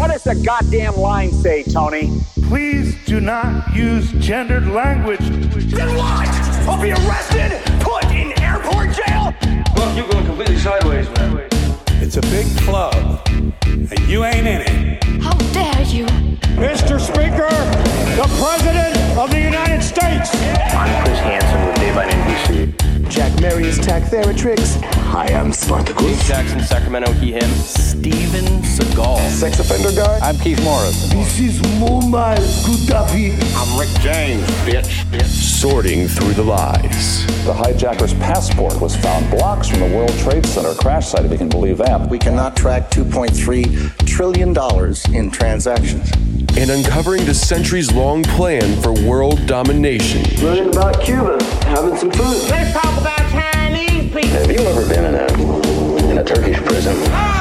What does the goddamn line say, Tony? Please do not use gendered language. Then what? I'll be arrested, put in airport jail? Well, you're going completely sideways, man. It's a big club, and you ain't in it. How dare you? Mr. Speaker, the President of the United States. I'm Chris Hansen with Dave on NBC. Jack Marius, Tack Theratrix. Hi, I'm Spartacus. Dave Jackson, Sacramento, he, him. Steven Seagal. Sex offender guy. I'm Keith Morris. This is Muammar Gaddafi. I'm Rick James, bitch. Sorting through the lies. The hijacker's passport was found blocks from the World Trade Center crash site, if you can believe that. We cannot track $2.3 trillion in transactions. And uncovering the centuries-long plan for world domination. Learning about Cuba, having some food. Let's talk about Chinese people. Have you ever been in a Turkish prison?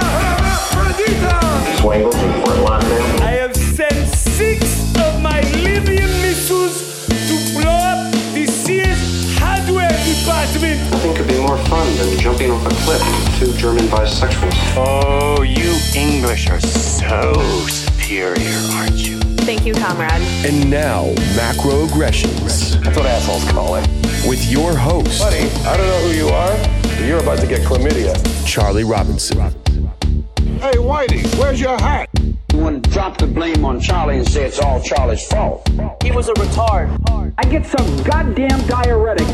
Swangles in Fort Lauderdale. I have sent 6 of my Libyan missiles to blow up the Sears hardware department. Nothing could be more fun than jumping off a cliff with 2 German bisexuals. Oh, you English are so superior, aren't you? Thank you, comrade. And now, Macroaggressions. That's what assholes call it. With your host. Buddy, I don't know who you are, but you're about to get chlamydia. Charlie Robinson. Hey, Whitey, where's your hat? You want to drop the blame on Charlie and say it's all Charlie's fault. He was a retard. I get some goddamn diuretic.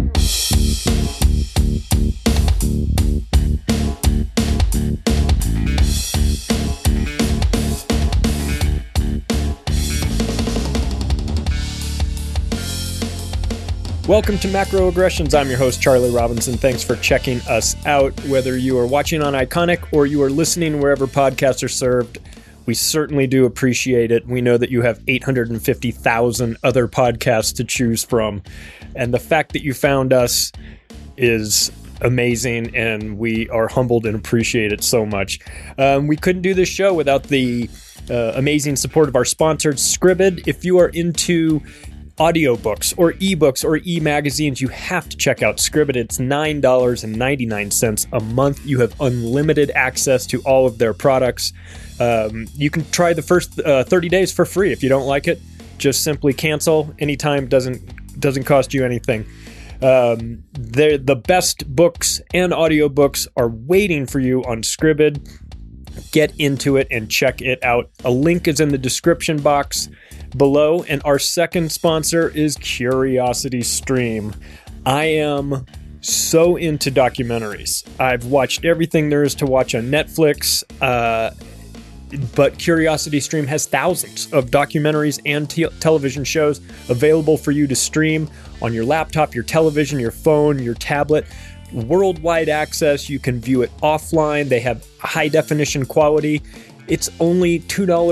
Welcome to Macroaggressions. I'm your host, Charlie Robinson. Thanks for checking us out. Whether you are watching on Iconic or you are listening wherever podcasts are served, we certainly do appreciate it. We know that you have 850,000 other podcasts to choose from. And the fact that you found us is amazing, and we are humbled and appreciate it so much. We couldn't do this show without the amazing support of our sponsor, Scribd. If you are into audiobooks or ebooks or e-magazines, you have to check out Scribd. It's $9.99 a month. You have unlimited access to all of their products. You can try the first 30 days for free. If you don't like it, just simply cancel anytime. Doesn't cost you anything. The best books and audiobooks are waiting for you on Scribd. Get into it and check it out. A link is in the description box below, and our second sponsor is CuriosityStream. I am so into documentaries. I've watched everything there is to watch on Netflix, but CuriosityStream has thousands of documentaries and television shows available for you to stream on your laptop, your television, your phone, your tablet. Worldwide access. You can view it offline. They have high definition quality. It's only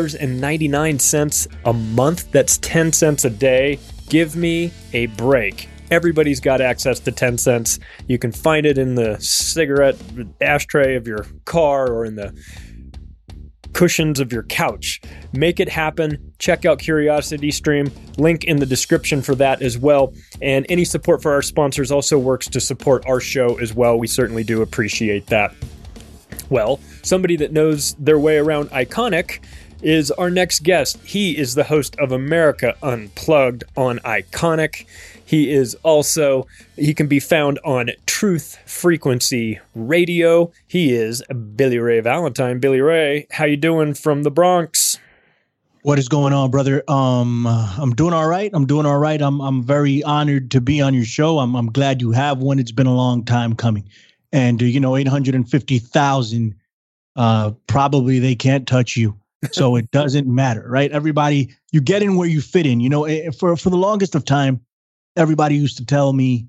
$2.99 a month. That's 10 cents a day. Give me a break. Everybody's got access to 10 cents. You can find it in the cigarette ashtray of your car or in the cushions of your couch. Make it happen. Check out CuriosityStream. Link in the description for that as well. And any support for our sponsors also works to support our show as well. We certainly do appreciate that. Well, somebody that knows their way around Iconic is our next guest. He is the host of America Unplugged on Iconic. He can be found on Truth Frequency Radio. He is Billy Ray Valentine. Billy Ray, how you doing from the Bronx? What is going on, brother? I'm doing all right. I'm very honored to be on your show. I'm glad you have one. It's been a long time coming. And 850,000, probably they can't touch you. So it doesn't matter, right? Everybody, you get in where you fit in. For the longest of time, everybody used to tell me,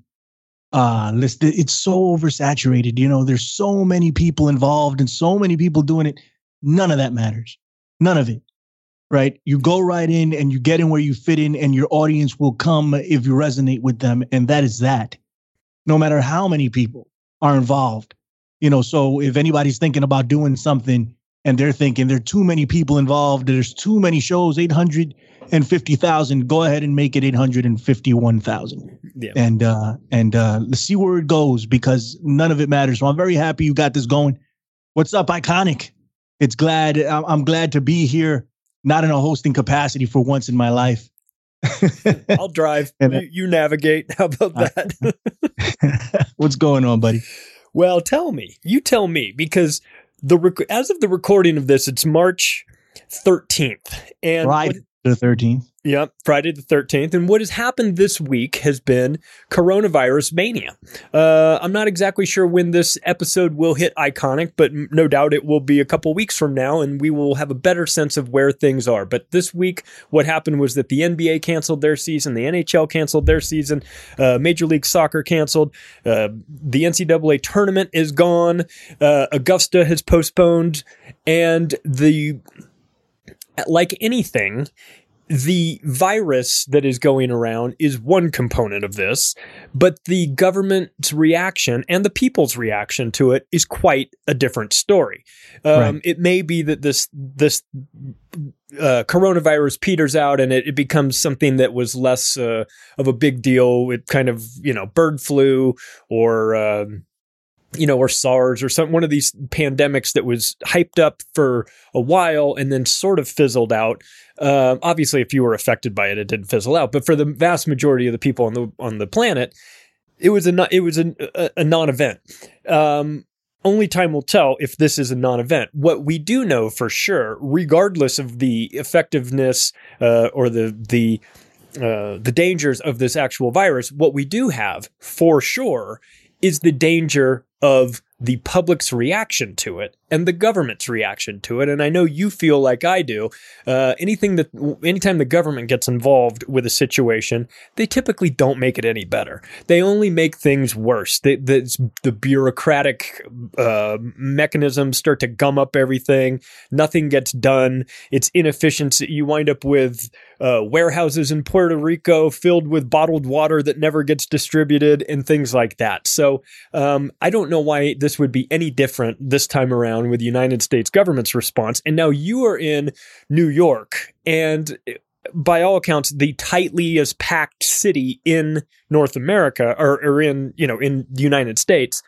it's so oversaturated. There's so many people involved and so many people doing it. None of that matters. None of it, right? You go right in and you get in where you fit in, and your audience will come if you resonate with them. And that is that. No matter how many people are involved, so if anybody's thinking about doing something and they're thinking there are too many people involved, there's too many shows, 850,000, go ahead and make it 851,000. Yeah. And let's see where it goes, because none of it matters. So I'm very happy you got this going. What's up, Iconic? I'm glad to be here, not in a hosting capacity for once in my life. I'll drive. You navigate. How about that? What's going on, buddy? Well, you tell me, because as of the recording of this, it's March 13th. And Friday the 13th. Yep, Friday the 13th. And what has happened this week has been coronavirus mania. I'm not exactly sure when this episode will hit Iconic, but no doubt it will be a couple weeks from now, and we will have a better sense of where things are. But this week, what happened was that the NBA canceled their season, the NHL canceled their season, Major League Soccer canceled, the NCAA tournament is gone, Augusta has postponed, and like anything, the virus that is going around is one component of this, but the government's reaction and the people's reaction to it is quite a different story. Right. It may be that this coronavirus peters out and it becomes something that was less of a big deal. It kind of, bird flu or SARS or one of these pandemics that was hyped up for a while and then sort of fizzled out. Obviously, if you were affected by it, it didn't fizzle out. But for the vast majority of the people on the planet, it was a non-event. Only time will tell if this is a non-event. What we do know for sure, regardless of the effectiveness or the dangers of this actual virus, what we do have for sure is the danger of the public's reaction to it and the government's reaction to it. And I know you feel like I do. Anytime the government gets involved with a situation, they typically don't make it any better. They only make things worse. The bureaucratic mechanisms start to gum up everything. Nothing gets done. It's inefficiency. You wind up with warehouses in Puerto Rico filled with bottled water that never gets distributed and things like that. So I don't know why this would be any different this time around with the United States government's response. And now you are in New York, and by all accounts, the tightliest packed city in North America, or in the United States.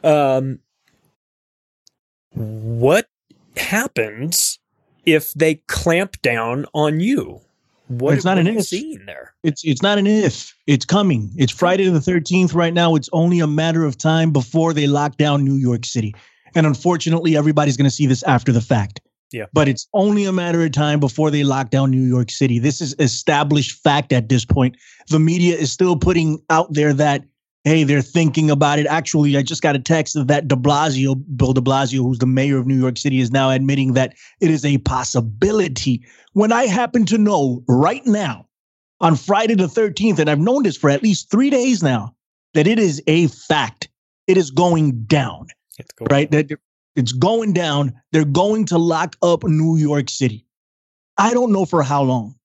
What happens if they clamp down on you? It's not an if. There? It's not an if. It's coming. It's Friday the 13th right now. It's only a matter of time before they lock down New York City. And unfortunately, everybody's going to see this after the fact. Yeah. But it's only a matter of time before they lock down New York City. This is established fact at this point. The media is still putting out there that, hey, they're thinking about it. Actually, I just got a text that Bill de Blasio, who's the mayor of New York City, is now admitting that it is a possibility. When I happen to know right now, on Friday the 13th, and I've known this for at least 3 days now, that it is a fact. It is going down. Right? That it's going down. They're going to lock up New York City. I don't know for how long.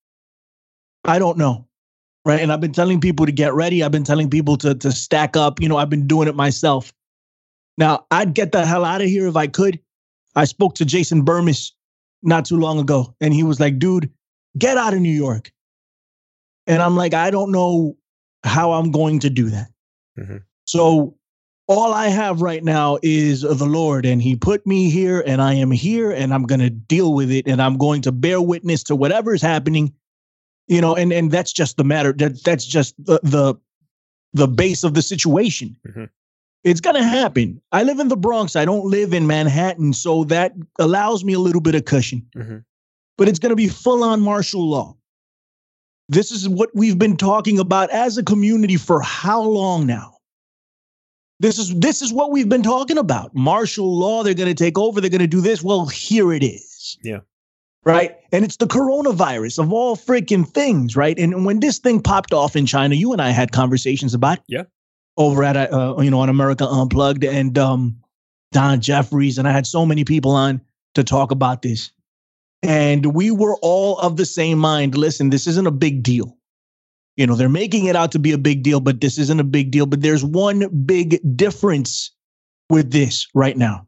I don't know. Right. And I've been telling people to get ready. I've been telling people to stack up. I've been doing it myself. Now, I'd get the hell out of here if I could. I spoke to Jason Burmis not too long ago, and he was like, dude, get out of New York. And I'm like, I don't know how I'm going to do that. Mm-hmm. So all I have right now is the Lord, and he put me here, and I am here, and I'm going to deal with it, and I'm going to bear witness to whatever is happening. And that's just the matter. That's just the base of the situation. Mm-hmm. It's going to happen. I live in the Bronx. I don't live in Manhattan, so that allows me a little bit of cushion. Mm-hmm. But it's going to be full-on martial law. This is what we've been talking about as a community for how long now? This is what we've been talking about. Martial law, they're going to take over. They're going to do this. Well, here it is. Yeah. Right. And it's the coronavirus of all freaking things. Right. And when this thing popped off in China, you and I had conversations about it. Yeah. Over at, on America Unplugged and Don Jeffries. And I had so many people on to talk about this. And we were all of the same mind. Listen, this isn't a big deal. They're making it out to be a big deal, but this isn't a big deal. But there's one big difference with this right now.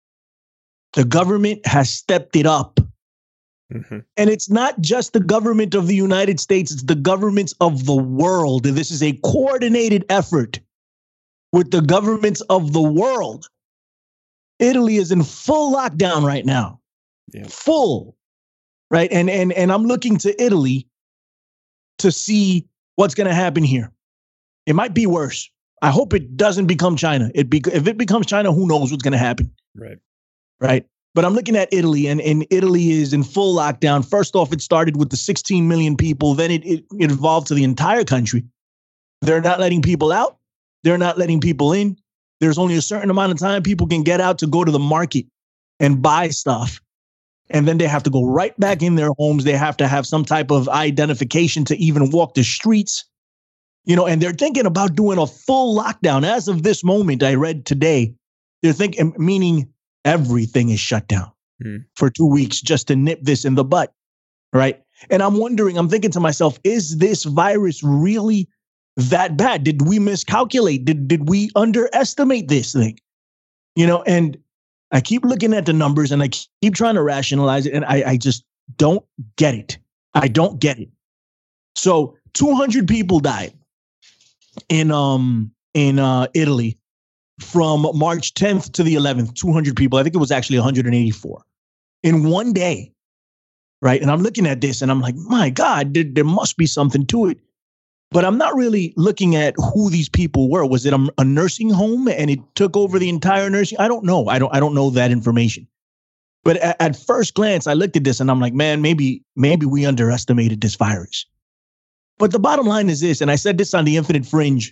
The government has stepped it up. Mm-hmm. And it's not just the government of the United States. It's the governments of the world. This is a coordinated effort with the governments of the world. Italy is in full lockdown right now. full, right? And I'm looking to Italy to see what's going to happen here. It might be worse. I hope it doesn't become China. If it becomes China, who knows what's going to happen? Right. But I'm looking at Italy, and Italy is in full lockdown. First off, it started with the 16 million people. Then it evolved to the entire country. They're not letting people out. They're not letting people in. There's only a certain amount of time people can get out to go to the market and buy stuff. And then they have to go right back in their homes. They have to have some type of identification to even walk the streets. And they're thinking about doing a full lockdown. As of this moment, I read today, they're thinking, meaning everything is shut down for 2 weeks just to nip this in the butt, right? And I'm thinking to myself, is this virus really that bad? Did we miscalculate? Did we underestimate this thing? And I keep looking at the numbers and I keep trying to rationalize it, and I just don't get it. I don't get it. So 200 people died in Italy from March 10th to the 11th, 200 people. I think it was actually 184 in one day, right? And I'm looking at this and I'm like, my God, there must be something to it. But I'm not really looking at who these people were. Was it a nursing home and it took over the entire nursing? I don't know. I don't know that information. But at first glance, I looked at this and I'm like, man, maybe we underestimated this virus. But the bottom line is this, and I said this on the Infinite Fringe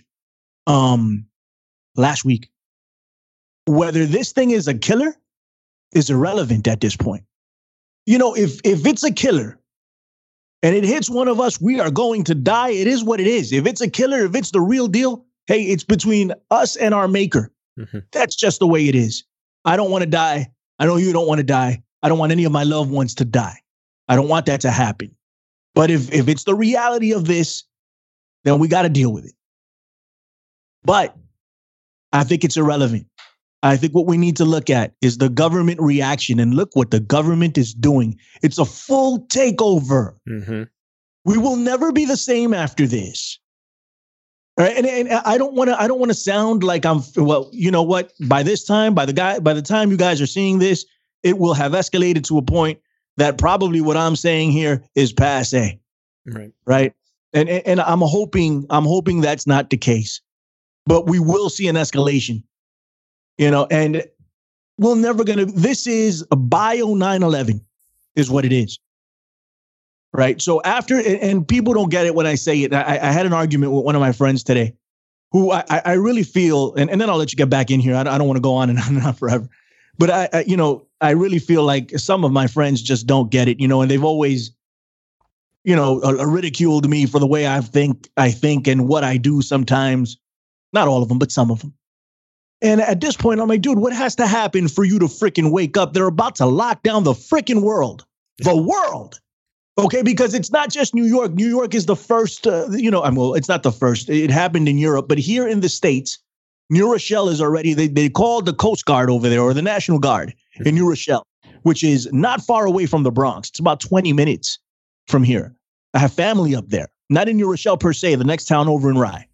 last week. Whether this thing is a killer is irrelevant at this point. If it's a killer and it hits one of us, we are going to die. It is what it is. If it's a killer, if it's the real deal, hey, it's between us and our maker. That's just the way it is. I don't want to die. I know you don't want to die. I don't want any of my loved ones to die. I don't want that to happen. But if it's the reality of this, then we got to deal with it. But I think it's irrelevant. I think what we need to look at is the government reaction, and look what the government is doing. It's a full takeover. We will never be the same after this. All right? And I don't want to sound like you know what? By the time you guys are seeing this, it will have escalated to a point that probably what I'm saying here is passé. Right. And I'm hoping that's not the case. But we will see an escalation. And we're never this is a bio 9/11 is what it is. Right. So after, and people don't get it when I say it. I had an argument with one of my friends today who I really feel, and then I'll let you get back in here. I don't want to go on and on forever. But I really feel like some of my friends just don't get it, and they've always, ridiculed me for the way I think and what I do sometimes. Not all of them, but some of them. And at this point, I'm like, dude, what has to happen for you to freaking wake up? They're about to lock down the freaking world. The world. Okay, because it's not just New York. New York is the first, it's not the first. It happened in Europe. But here in the States, New Rochelle is already, they called the Coast Guard over there, or the National Guard in New Rochelle, which is not far away from the Bronx. It's about 20 minutes from here. I have family up there. Not in New Rochelle per se, the next town over in Rye.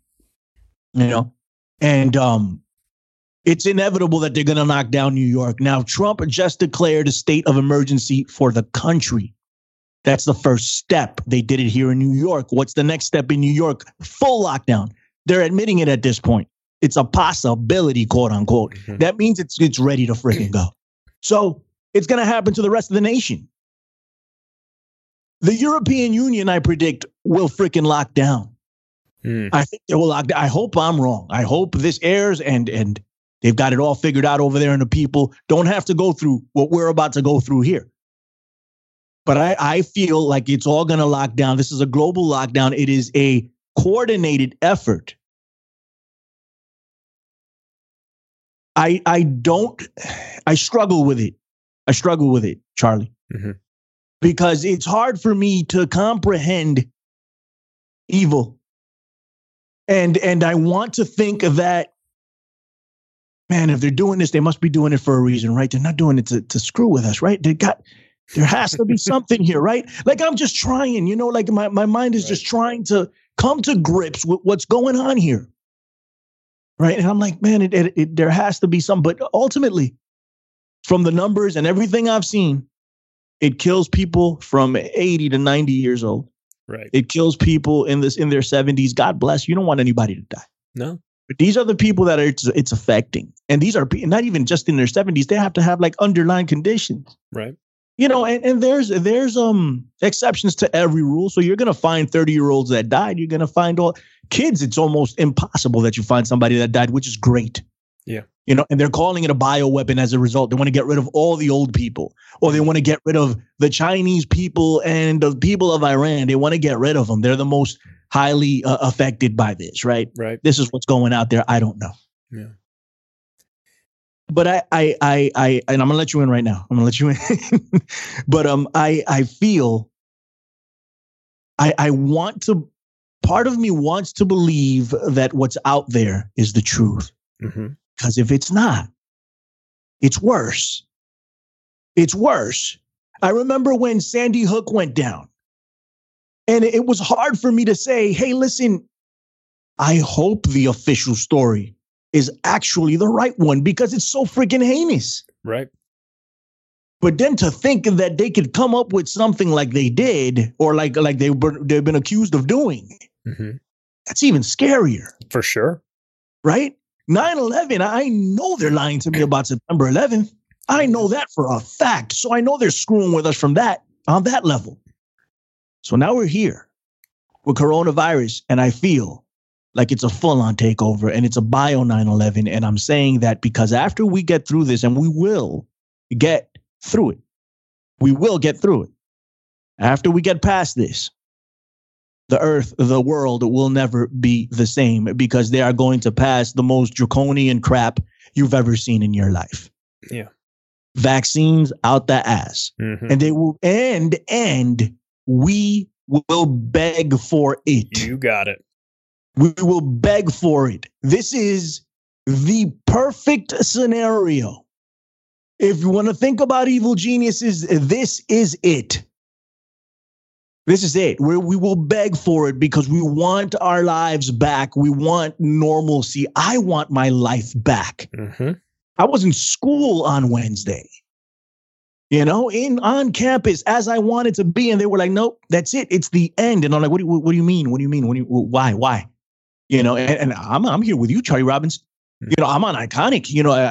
And it's inevitable that they're going to knock down New York. Now, Trump just declared a state of emergency for the country. That's the first step. They did it here in New York. What's the next step in New York? Full lockdown. They're admitting it at this point. It's a possibility, quote unquote. That means it's ready to freaking go. So it's going to happen to the rest of the nation. The European Union, I predict, will freaking lock down. I think they will lock down. I hope I'm wrong. I hope this airs and they've got it all figured out over there and the people don't have to go through what we're about to go through here. But I feel like it's all going to lock down. This is a global lockdown. It is a coordinated effort. I struggle with it. I struggle with it, Charlie, because it's hard for me to comprehend evil. And I want to think that, man, if they're doing this, they must be doing it for a reason, right? They're not doing it to screw with us, right? There has to be something here, right? Like I'm just trying, like my mind is just trying to come to grips with what's going on here. Right. And I'm like, man, there has to be some. But ultimately, from the numbers and everything I've seen, It kills people from 80 to 90 years old. Right. It kills people in their 70s. God bless. You don't want anybody to die. No. But these are the people that it's affecting. And these are not even just in their 70s. They have to have like underlying conditions. Right. You know, and there's exceptions to every rule. So you're going to find 30-year-olds that died. You're going to find all kids. It's almost impossible that you find somebody that died, which is great. Yeah. You know, and they're calling it a bioweapon as a result. They want to get rid of all the old people, or they want to get rid of the Chinese people and the people of Iran. They want to get rid of them. They're the most highly affected by this, right? Right. This is what's going out there. I don't know. Yeah. But I and I'm gonna let you in right now. I'm gonna let you in. But I feel I want to. Part of me wants to believe that what's out there is the truth. Mm-hmm. Because if it's not, it's worse. It's worse. I remember when Sandy Hook went down, and it was hard for me to say, hey, listen, I hope the official story is actually the right one because it's so freaking heinous. Right. But then to think that they could come up with something like they did, or like they've been accused of doing, mm-hmm. That's even scarier. For sure. Right? 9/11, I know they're lying to me about September 11th. I know that for a fact. So I know they're screwing with us from that, on that level. So now we're here with coronavirus, and I feel like it's a full-on takeover, and it's a bio 9/11. And I'm saying that because after we get through this, and we will get through it, we will get through it. After we get past this, the earth, the world will never be the same because they are going to pass the most draconian crap you've ever seen in your life. Yeah. Vaccines out the ass. Mm-hmm. And they will and we will beg for it. You got it. We will beg for it. This is the perfect scenario. If you want to think about evil geniuses, this is it. This is it. We will beg for it because we want our lives back. We want normalcy. I want my life back. Mm-hmm. I was in school on Wednesday, you know, on campus as I wanted to be. And they were like, nope, that's it. It's the end. And I'm like, what do you mean? What do you mean? Why? You know, and I'm here with you, Charlie Robbins. You know, I'm on Iconic. You know,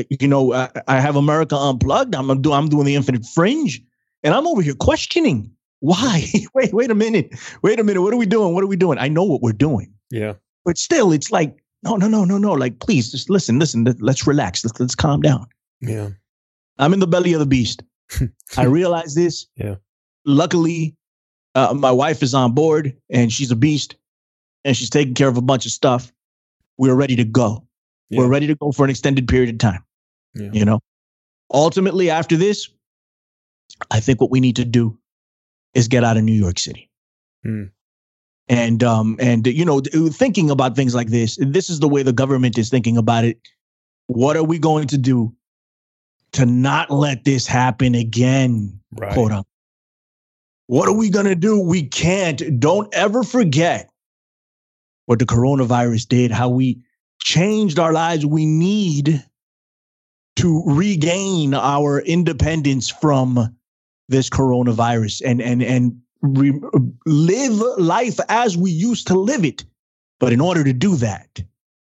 I have America Unplugged. I'm doing the Infinite Fringe, and I'm over here questioning why. Wait a minute. What are we doing? I know what we're doing. Yeah, but still, it's like no. Like, please, just listen. Let's relax. Let's calm down. Yeah, I'm in the belly of the beast. I realize this. Yeah. Luckily, my wife is on board, and she's a beast, and she's taking care of a bunch of stuff. We're ready to go. Yeah. We're ready to go for an extended period of time. Yeah. You know, ultimately after this, I think what we need to do is get out of New York City. And you know, thinking about things like this is the way the government is thinking about it. What are we going to do to not let this happen again? Right. Quote unquote. What are we going to do? We can't. Don't ever forget what the coronavirus did, how we changed our lives. We need to regain our independence from this coronavirus and live life as we used to live it. But in order to do that,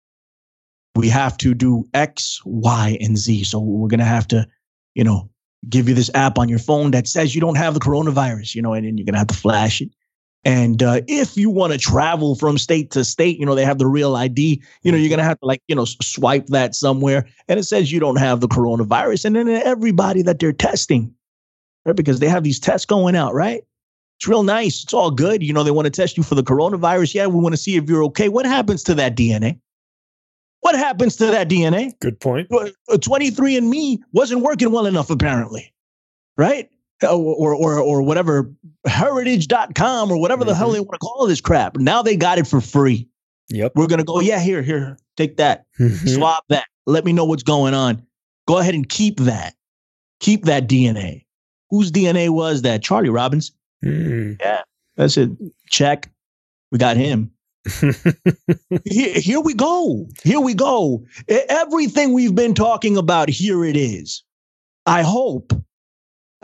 we have to do X, Y, and Z. So we're going to have to, you know, give you this app on your phone that says you don't have the coronavirus, you know, and then you're going to have to flash it. And if you want to travel from state to state, you know, they have the Real ID, you know, you're going to have to like, you know, swipe that somewhere. And it says you don't have the coronavirus. And then everybody that they're testing, right? Because they have these tests going out, right? It's real nice. It's all good. You know, they want to test you for the coronavirus. Yeah, we want to see if you're okay. What happens to that DNA? What happens to that DNA? Good point. 23andMe wasn't working well enough, apparently, right? Or whatever, heritage.com or whatever the hell they want to call this crap. Now they got it for free. Yep. We're going to go, yeah, here, take that, swap that. Let me know what's going on. Go ahead and keep that. Keep that DNA. Whose DNA was that? Charlie Robbins. Yeah, that's it. Check. We got him. Here we go. Here we go. Everything we've been talking about, here it is. I hope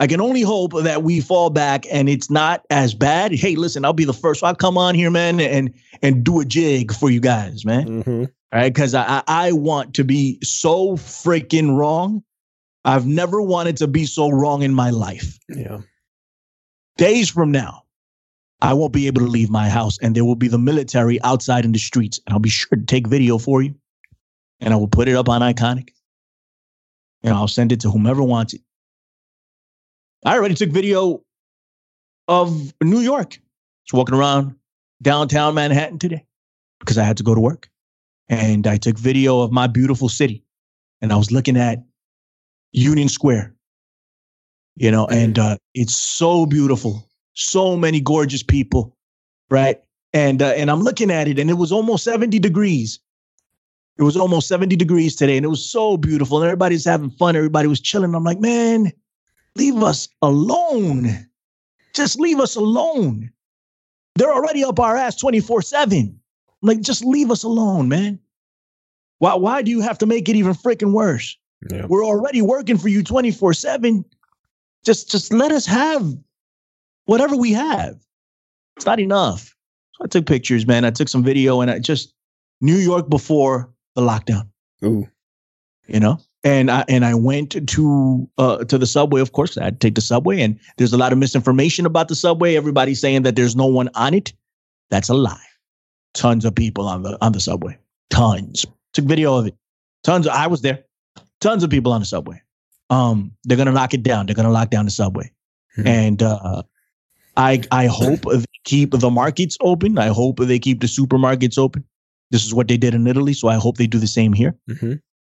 I can only hope that we fall back and it's not as bad. Hey, listen, I'll be the first. I'll come on here, man, and do a jig for you guys, man. Mm-hmm. All right, because I want to be so freaking wrong. I've never wanted to be so wrong in my life. Yeah. Days from now, I won't be able to leave my house, and there will be the military outside in the streets, and I'll be sure to take video for you, and I will put it up on Iconic, and I'll send it to whomever wants it. I already took video of New York. Just walking around downtown Manhattan today because I had to go to work. And I took video of my beautiful city. And I was looking at Union Square, and it's so beautiful. So many gorgeous people, right? And I'm looking at it, and it was almost 70 degrees. It was almost 70 degrees today, and it was so beautiful. And everybody's having fun. Everybody was chilling. I'm like, man, leave us alone. Just leave us alone. They're already up our ass 24/7. Like, just leave us alone, man. Why do you have to make it even freaking worse? Yeah. We're already working for you 24/7. Just let us have whatever we have. It's not enough. So I took pictures, man. I took some video, and I just New York before the lockdown. Ooh. And I went to the subway, of course. I had to take the subway, and there's a lot of misinformation about the subway. Everybody's saying that there's no one on it. That's a lie. Tons of people on the subway. Tons. Took video of it. Tons. I was there. Tons of people on the subway. They're gonna lock it down. They're gonna lock down the subway. Mm-hmm. And I hope they keep the markets open. I hope they keep the supermarkets open. This is what they did in Italy, so I hope they do the same here. Mm-hmm.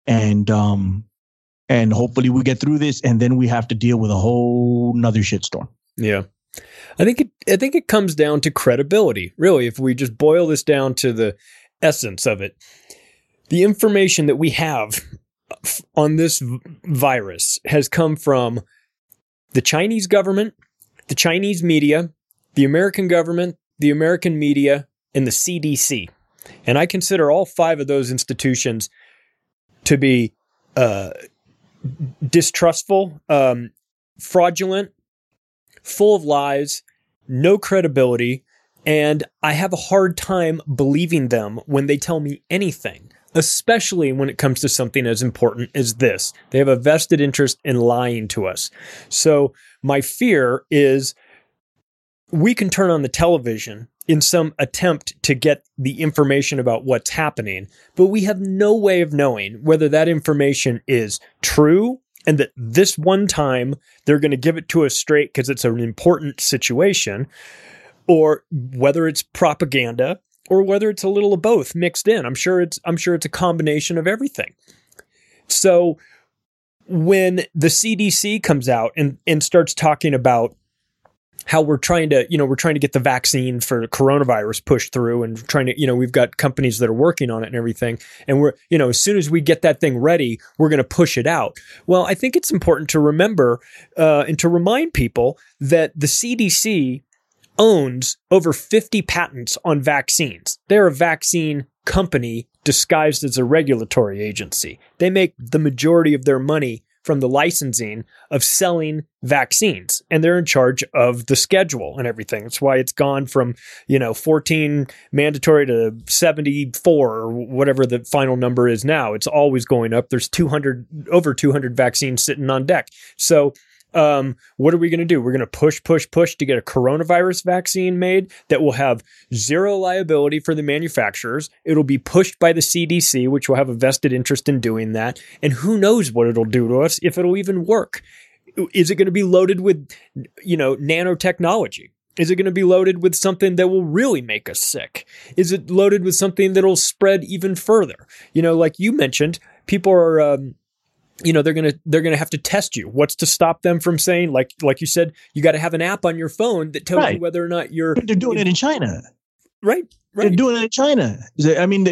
And hopefully we get through this, and then we have to deal with a whole nother shitstorm. Yeah. I think it comes down to credibility. Really, if we just boil this down to the essence of it, the information that we have on this virus has come from the Chinese government, the Chinese media, the American government, the American media, and the CDC. And I consider all 5 of those institutions to be distrustful, fraudulent, full of lies, no credibility, and I have a hard time believing them when they tell me anything, especially when it comes to something as important as this. They have a vested interest in lying to us. So my fear is we can turn on the television in some attempt to get the information about what's happening, but we have no way of knowing whether that information is true and that this one time they're going to give it to us straight because it's an important situation, or whether it's propaganda, or whether it's a little of both mixed in. I'm sure it's a combination of everything. So when the CDC comes out and starts talking about how we're trying to get the vaccine for coronavirus pushed through, and trying to, we've got companies that are working on it and everything. And we're, as soon as we get that thing ready, we're going to push it out. Well, I think it's important to remember and to remind people that the CDC owns over 50 patents on vaccines. They're a vaccine company disguised as a regulatory agency. They make the majority of their money from the licensing of selling vaccines, and they're in charge of the schedule and everything. That's why it's gone from, 14 mandatory to 74 or whatever the final number is now. It's always going up. There's over 200 vaccines sitting on deck. So what are we going to do? We're going to push to get a coronavirus vaccine made that will have zero liability for the manufacturers. It'll be pushed by the CDC, which will have a vested interest in doing that. And who knows what it'll do to us, if it'll even work. Is it going to be loaded with, nanotechnology? Is it going to be loaded with something that will really make us sick? Is it loaded with something that'll spread even further? Like you mentioned, people are, they're gonna have to test you. What's to stop them from saying, like you said, you got to have an app on your phone that tells you whether or not you're. They're doing it in China, right? They're doing it in China. I mean,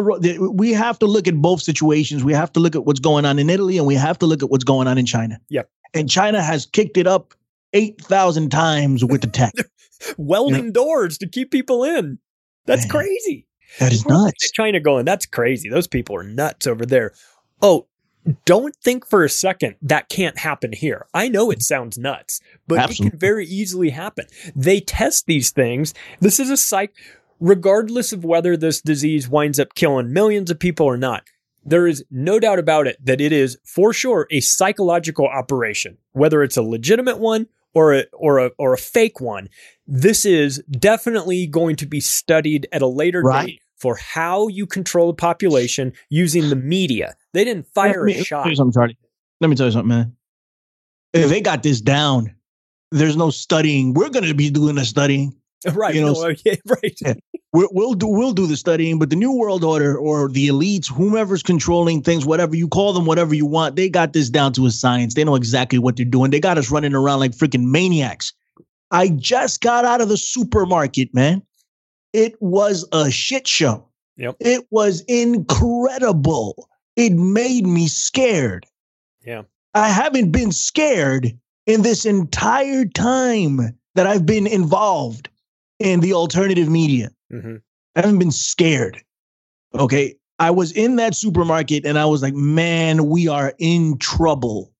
we have to look at both situations. We have to look at what's going on in Italy, and we have to look at what's going on in China. Yep. And China has kicked it up 8,000 times with the tech, welding doors to keep people in. That's crazy. That is nuts. China going, that's crazy. Those people are nuts over there. Oh. don't think for a second that can't happen here. I know it sounds nuts, but Absolutely. It can very easily happen. They test these things. This is regardless of whether this disease winds up killing millions of people or not. There is no doubt about it that it is for sure a psychological operation, whether it's a legitimate one or a fake one. This is definitely going to be studied at a later date for how you control the population using the media. They didn't fire a shot. Let me tell you something, man. If they got this down, there's no studying. We're going to be doing the studying. Right. Right. Yeah. We'll do the studying, but the New World Order or the elites, whomever's controlling things, whatever you call them, whatever you want, they got this down to a science. They know exactly what they're doing. They got us running around like freaking maniacs. I just got out of the supermarket, man. It was a shit show. Yep. It was incredible. It made me scared. Yeah. I haven't been scared in this entire time that I've been involved in the alternative media. Mm-hmm. I haven't been scared. Okay. I was in that supermarket and I was like, man, we are in trouble,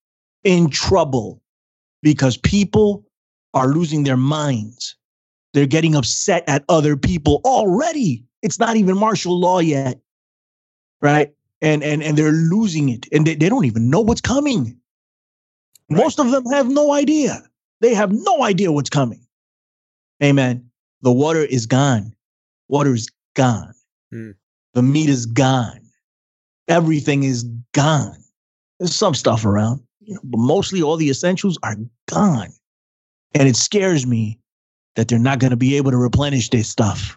because people are losing their minds. They're getting upset at other people already. It's not even martial law yet. Right. And they're losing it and they don't even know what's coming. Right. Most of them have no idea. They have no idea what's coming. Amen. The water is gone. Water is gone. The meat is gone. Everything is gone. There's some stuff around, but mostly all the essentials are gone. And it scares me that they're not going to be able to replenish this stuff.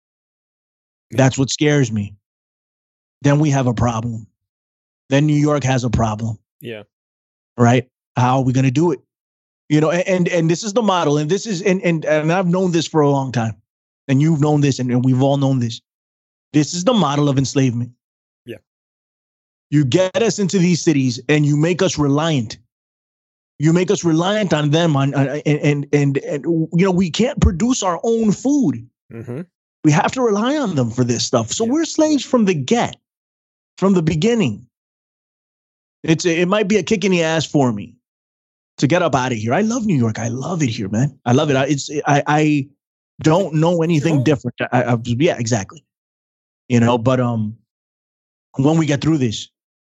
That's what scares me. Then we have a problem. Then New York has a problem. Yeah. Right? How are we going to do it? And this is the model, and this is and I've known this for a long time. And you've known this, and we've all known this. This is the model of enslavement. Yeah. You get us into these cities and you make us reliant. You make us reliant on them and we can't produce our own food. Mm-hmm. We have to rely on them for this stuff. So we're slaves from the beginning. It might be a kick in the ass for me to get up out of here. I love New York. I love it here, man. I love it. I don't know anything different. Yeah, exactly. But when we get through this,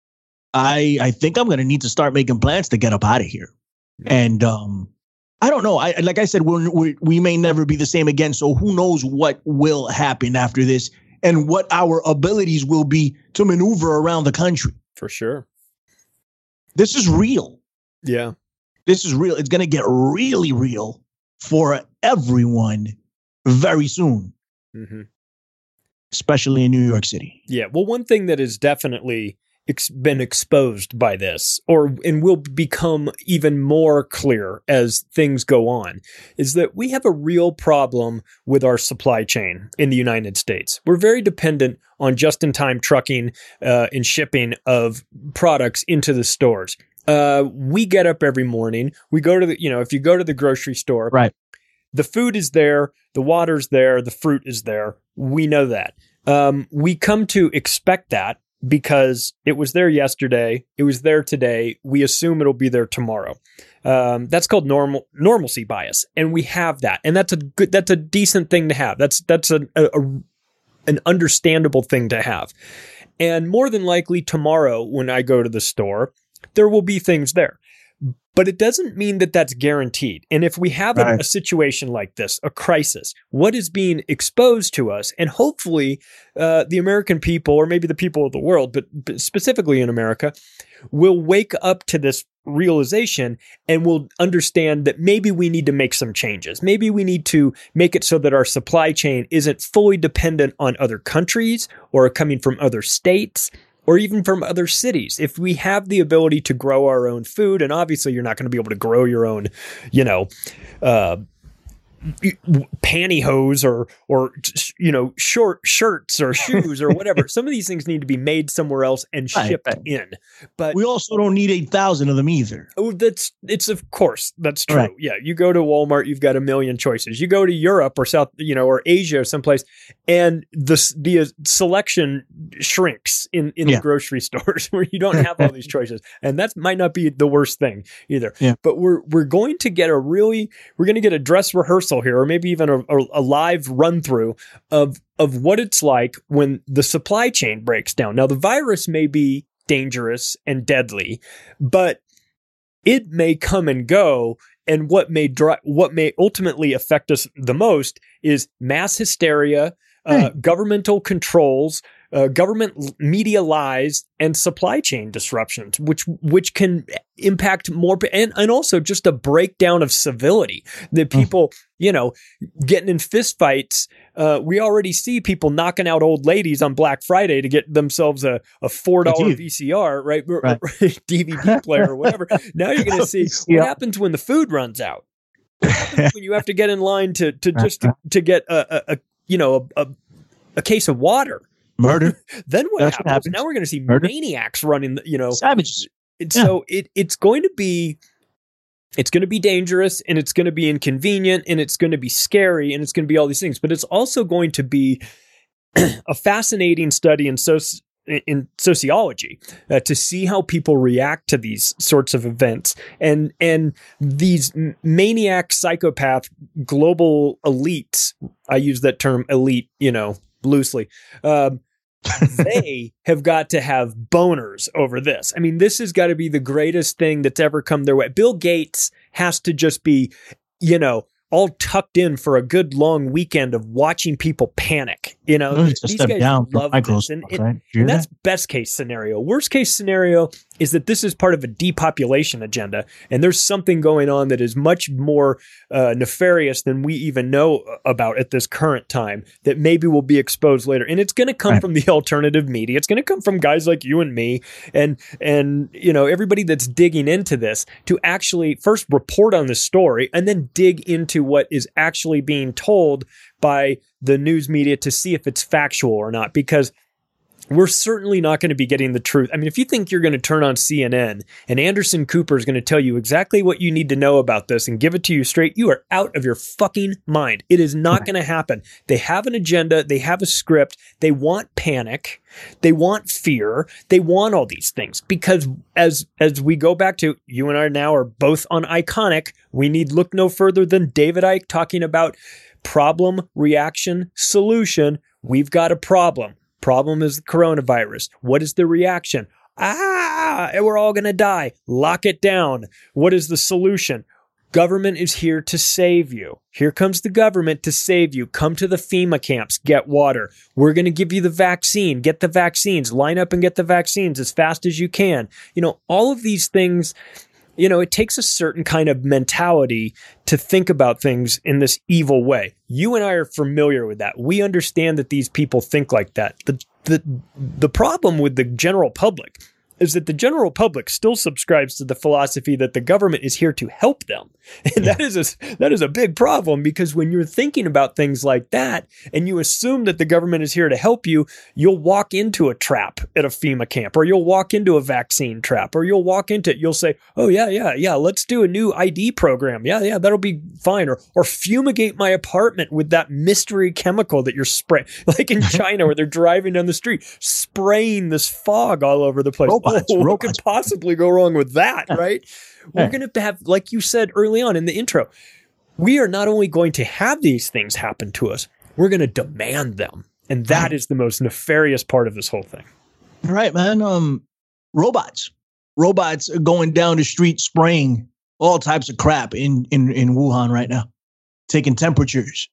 I think I'm going to need to start making plans to get up out of here. And I don't know. Like I said, we may never be the same again. So who knows what will happen after this and what our abilities will be to maneuver around the country. For sure. This is real. Yeah. This is real. It's going to get really real for everyone very soon. Mm-hmm. Especially in New York City. Yeah. Well, one thing that has definitely been exposed by this, and will become even more clear as things go on, is that we have a real problem with our supply chain in the United States. We're very dependent on just-in-time trucking and shipping of products into the stores. We get up every morning. We go to if you go to the grocery store, right? The food is there, the water's there, the fruit is there. We know that. We come to expect that because it was there yesterday, it was there today. We assume it'll be there tomorrow. That's called normalcy bias, and we have that, and that's a decent thing to have. That's an understandable thing to have. And more than likely tomorrow, when I go to the store, there will be things there. But it doesn't mean that that's guaranteed. And if we have a situation like this, a crisis, what is being exposed to us, and hopefully the American people, or maybe the people of the world, but specifically in America, will wake up to this realization and will understand that maybe we need to make some changes. Maybe we need to make it so that our supply chain isn't fully dependent on other countries or coming from other states, or even from other cities. If we have the ability to grow our own food, and obviously you're not going to be able to grow your own, pantyhose or short shirts or shoes or whatever. Some of these things need to be made somewhere else and shipped in. But we also don't need 8,000 of them either. Oh, of course that's true. Right. Yeah, you go to Walmart, you've got a million choices. You go to Europe or or Asia or someplace, and the selection shrinks in the grocery stores where you don't have all these choices, and that might not be the worst thing either. Yeah. But we're going to get a dress rehearsal here, or maybe even a live run through of what it's like when the supply chain breaks down. Now, the virus may be dangerous and deadly, but it may come and go. And what may ultimately affect us the most is mass hysteria, governmental controls, government media lies, and supply chain disruptions, which can impact more, and also just a breakdown of civility. The people, getting in fistfights. We already see people knocking out old ladies on Black Friday to get themselves a $4 VCR, right? DVD player or whatever. Now you're going to see what happens when the food runs out. What happens when you have to get in line to get a case of water? Murder. Then what happens? Now we're going to see maniacs running, savages. So it's going to be dangerous, and it's going to be inconvenient, and it's going to be scary, and it's going to be all these things. But it's also going to be a fascinating study in sociology to see how people react to these sorts of events, and these maniac, psychopath, global elites. I use that term elite, loosely. They have got to have boners over this. I mean, this has got to be the greatest thing that's ever come their way. Bill Gates has to just be, all tucked in for a good long weekend of watching people panic. These guys love this. And that's best case scenario. Worst case scenario is that this is part of a depopulation agenda, and there's something going on that is much more nefarious than we even know about at this current time that maybe will be exposed later. And it's going to come from the alternative media. It's going to come from guys like you and me and everybody that's digging into this to actually first report on the story and then dig into what is actually being told by the news media to see if it's factual or not, because we're certainly not going to be getting the truth. I mean, if you think you're going to turn on CNN and Anderson Cooper is going to tell you exactly what you need to know about this and give it to you straight, you are out of your fucking mind. It is not going to happen. They have an agenda. They have a script. They want panic. They want fear. They want all these things, because as we go back to, you and I now are both on Iconic. We need look no further than David Icke talking about problem, reaction, solution. We've got a problem. Problem is the coronavirus. What is the reaction? We're all going to die. Lock it down. What is the solution? Government is here to save you. Here comes the government to save you. Come to the FEMA camps. Get water. We're going to give you the vaccine. Get the vaccines. Line up and get the vaccines as fast as you can. All of these things, it takes a certain kind of mentality to think about things in this evil way. You and I are familiar with that. We understand that these people think like that. The problem with the general public is that the general public still subscribes to the philosophy that the government is here to help them. And that is a big problem, because when you're thinking about things like that and you assume that the government is here to help you, you'll walk into a trap at a FEMA camp, or you'll walk into a vaccine trap, or you'll say, oh yeah, let's do a new ID program. Yeah, that'll be fine. Or fumigate my apartment with that mystery chemical that you're spraying, like in China where they're driving down the street, spraying this fog all over the place. What could possibly go wrong with that, right? We're going to have, like you said early on in the intro, we are not only going to have these things happen to us, we're going to demand them. And that is the most nefarious part of this whole thing. Right, man. Robots are going down the street spraying all types of crap in Wuhan right now, taking temperatures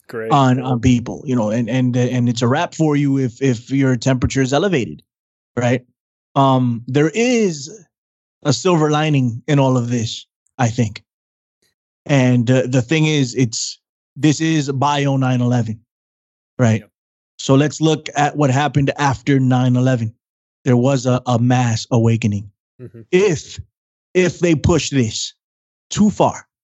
on people, and it's a wrap for you if your temperature is elevated, right? There is a silver lining in all of this, I think. And the thing is, this is bio 9/11, right? Yep. So let's look at what happened after 9/11. There was a mass awakening. Mm-hmm. If they push this too far,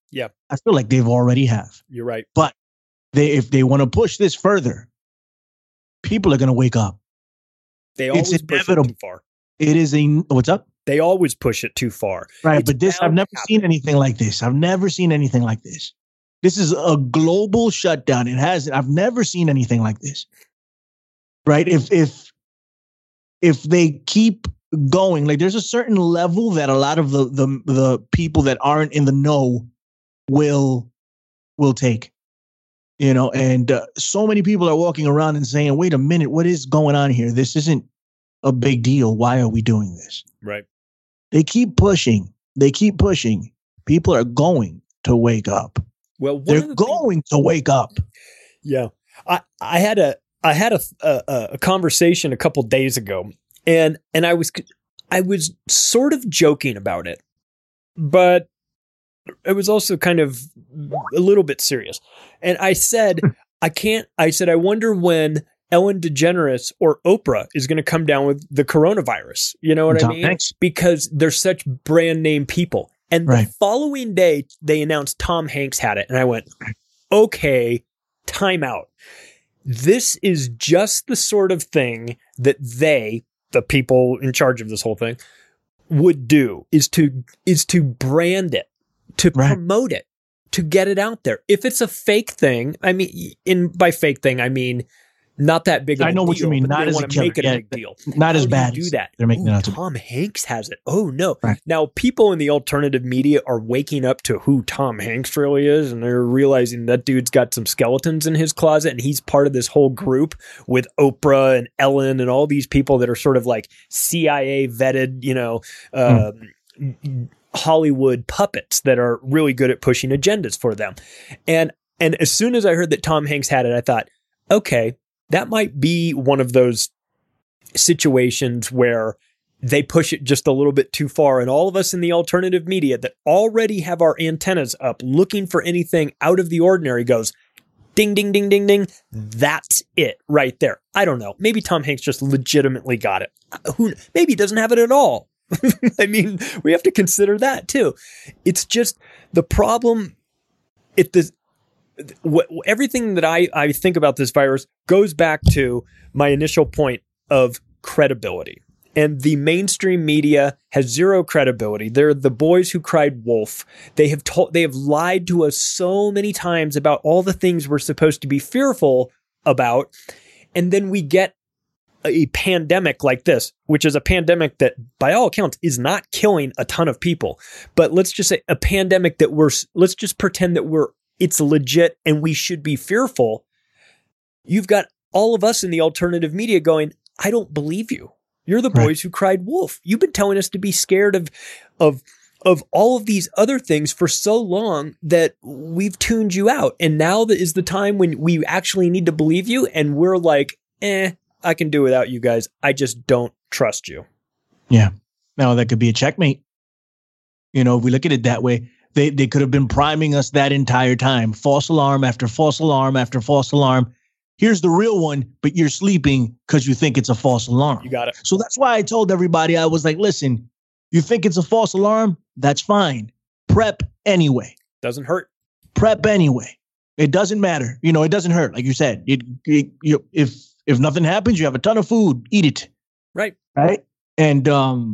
Yeah. I feel like they've already have. You're right. But if they want to push this further, people are going to wake up. They always push it too far. It is what's up? They always push it too far. Right, but I've never seen anything like this. I've never seen anything like this. This is a global shutdown. I've never seen anything like this. Right? If they keep going, like there's a certain level that a lot of the people that aren't in the know will take. You know, and so many people are walking around and saying, wait a minute, what is going on here? This isn't a big deal. Why are we doing this? Right. They keep pushing. People are going to wake up. Well, they're going to wake up. Yeah. I had a conversation a couple days ago, and I was sort of joking about it, but it was also kind of a little bit serious. And I said, I wonder when Ellen DeGeneres or Oprah is going to come down with the coronavirus. You know what I mean? Hanks. Because they're such brand name people. And the following day, they announced Tom Hanks had it. And I went, okay, time out. This is just the sort of thing that the people in charge of this whole thing, would do, is to brand it, to promote it, to get it out there. If it's a fake thing, I mean, by fake thing, I mean, not that big of a deal. I know what you mean. Not as a killer. Make it a big deal. Not as bad. Do that. They're making it out to Tom Hanks has it. Oh no. Right. Now people in the alternative media are waking up to who Tom Hanks really is, and they're realizing that dude's got some skeletons in his closet, and he's part of this whole group with Oprah and Ellen and all these people that are sort of like CIA vetted, Hollywood puppets that are really good at pushing agendas for them. And as soon as I heard that Tom Hanks had it, I thought, okay, that might be one of those situations where they push it just a little bit too far. And all of us in the alternative media that already have our antennas up looking for anything out of the ordinary goes, ding, ding, ding, ding, ding. That's it right there. I don't know. Maybe Tom Hanks just legitimately got it. Maybe he doesn't have it at all. I mean, we have to consider that too. It's just the problem. Everything that I think about this virus goes back to my initial point of credibility. And the mainstream media has zero credibility. They're the boys who cried wolf. They have lied to us so many times about all the things we're supposed to be fearful about. And then we get a pandemic like this, which is a pandemic that by all accounts is not killing a ton of people. But let's just say a pandemic that let's just pretend that it's legit and we should be fearful. You've got all of us in the alternative media going, I don't believe you. You're the boys who cried wolf. You've been telling us to be scared of all of these other things for so long that we've tuned you out. And now that is the time when we actually need to believe you. And we're like, I can do without you guys. I just don't trust you. Yeah. Now that could be a checkmate. You know, if we look at it that way, they could have been priming us that entire time. False alarm after false alarm after false alarm. Here's the real one, but you're sleeping because you think it's a false alarm. You got it. So that's why I told everybody, I was like, listen, you think it's a false alarm? That's fine. Prep anyway. Doesn't hurt. Prep anyway. It doesn't matter. You know, it doesn't hurt. Like you said, if nothing happens, you have a ton of food, eat it. Right. Right. And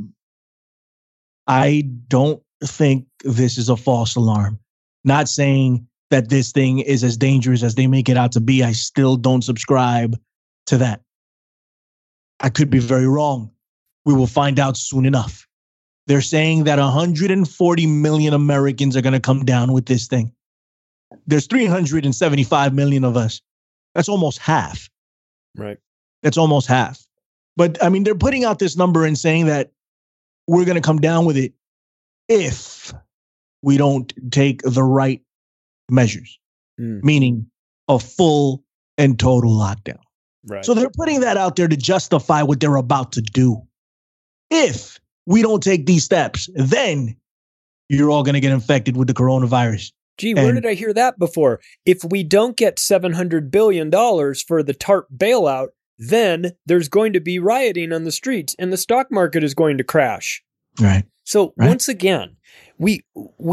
I don't think this is a false alarm. Not saying that this thing is as dangerous as they make it out to be. I still don't subscribe to that. I could be very wrong. We will find out soon enough. They're saying that 140 million Americans are going to come down with this thing. There's 375 million of us. That's almost half. Right. That's almost half. But I mean, they're putting out this number and saying that we're going to come down with it if we don't take the right measures, meaning a full and total lockdown. Right. So they're putting that out there to justify what they're about to do. If we don't take these steps, then you're all going to get infected with the coronavirus. Gee, where did I hear that before? If we don't get $700 billion for the TARP bailout, then there's going to be rioting on the streets and the stock market is going to crash. Right. So once again, we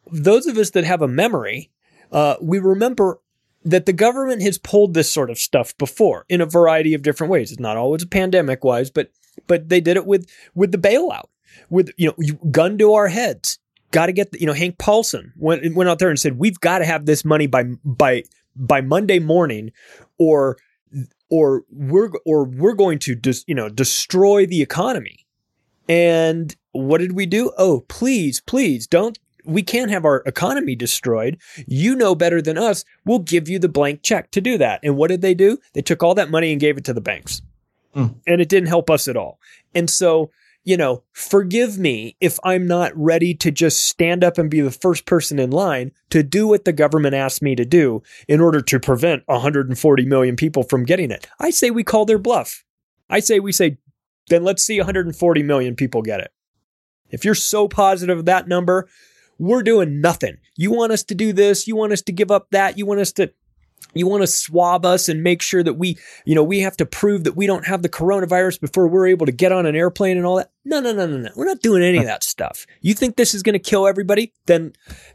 those of us that have a memory, we remember that the government has pulled this sort of stuff before in a variety of different ways. It's not always pandemic wise, but they did it with the bailout, with, gun to our heads. Got to get, Hank Paulson went out there and said, we've got to have this money by Monday morning, or we're going to destroy the economy. And what did we do? Oh, please don't. We can't have our economy destroyed. You know better than us. We'll give you the blank check to do that. And what did they do? They took all that money and gave it to the banks. And it didn't help us at all. And so, forgive me if I'm not ready to just stand up and be the first person in line to do what the government asked me to do in order to prevent 140 million people from getting it. I say we call their bluff. We say, then let's see 140 million people get it. If you're so positive of that number, we're doing nothing. You want us to do this. You want us to give up that. You want to swab us and make sure that we have to prove that we don't have the coronavirus before we're able to get on an airplane and all that. No. We're not doing any of that stuff. You think this is going to kill everybody? Then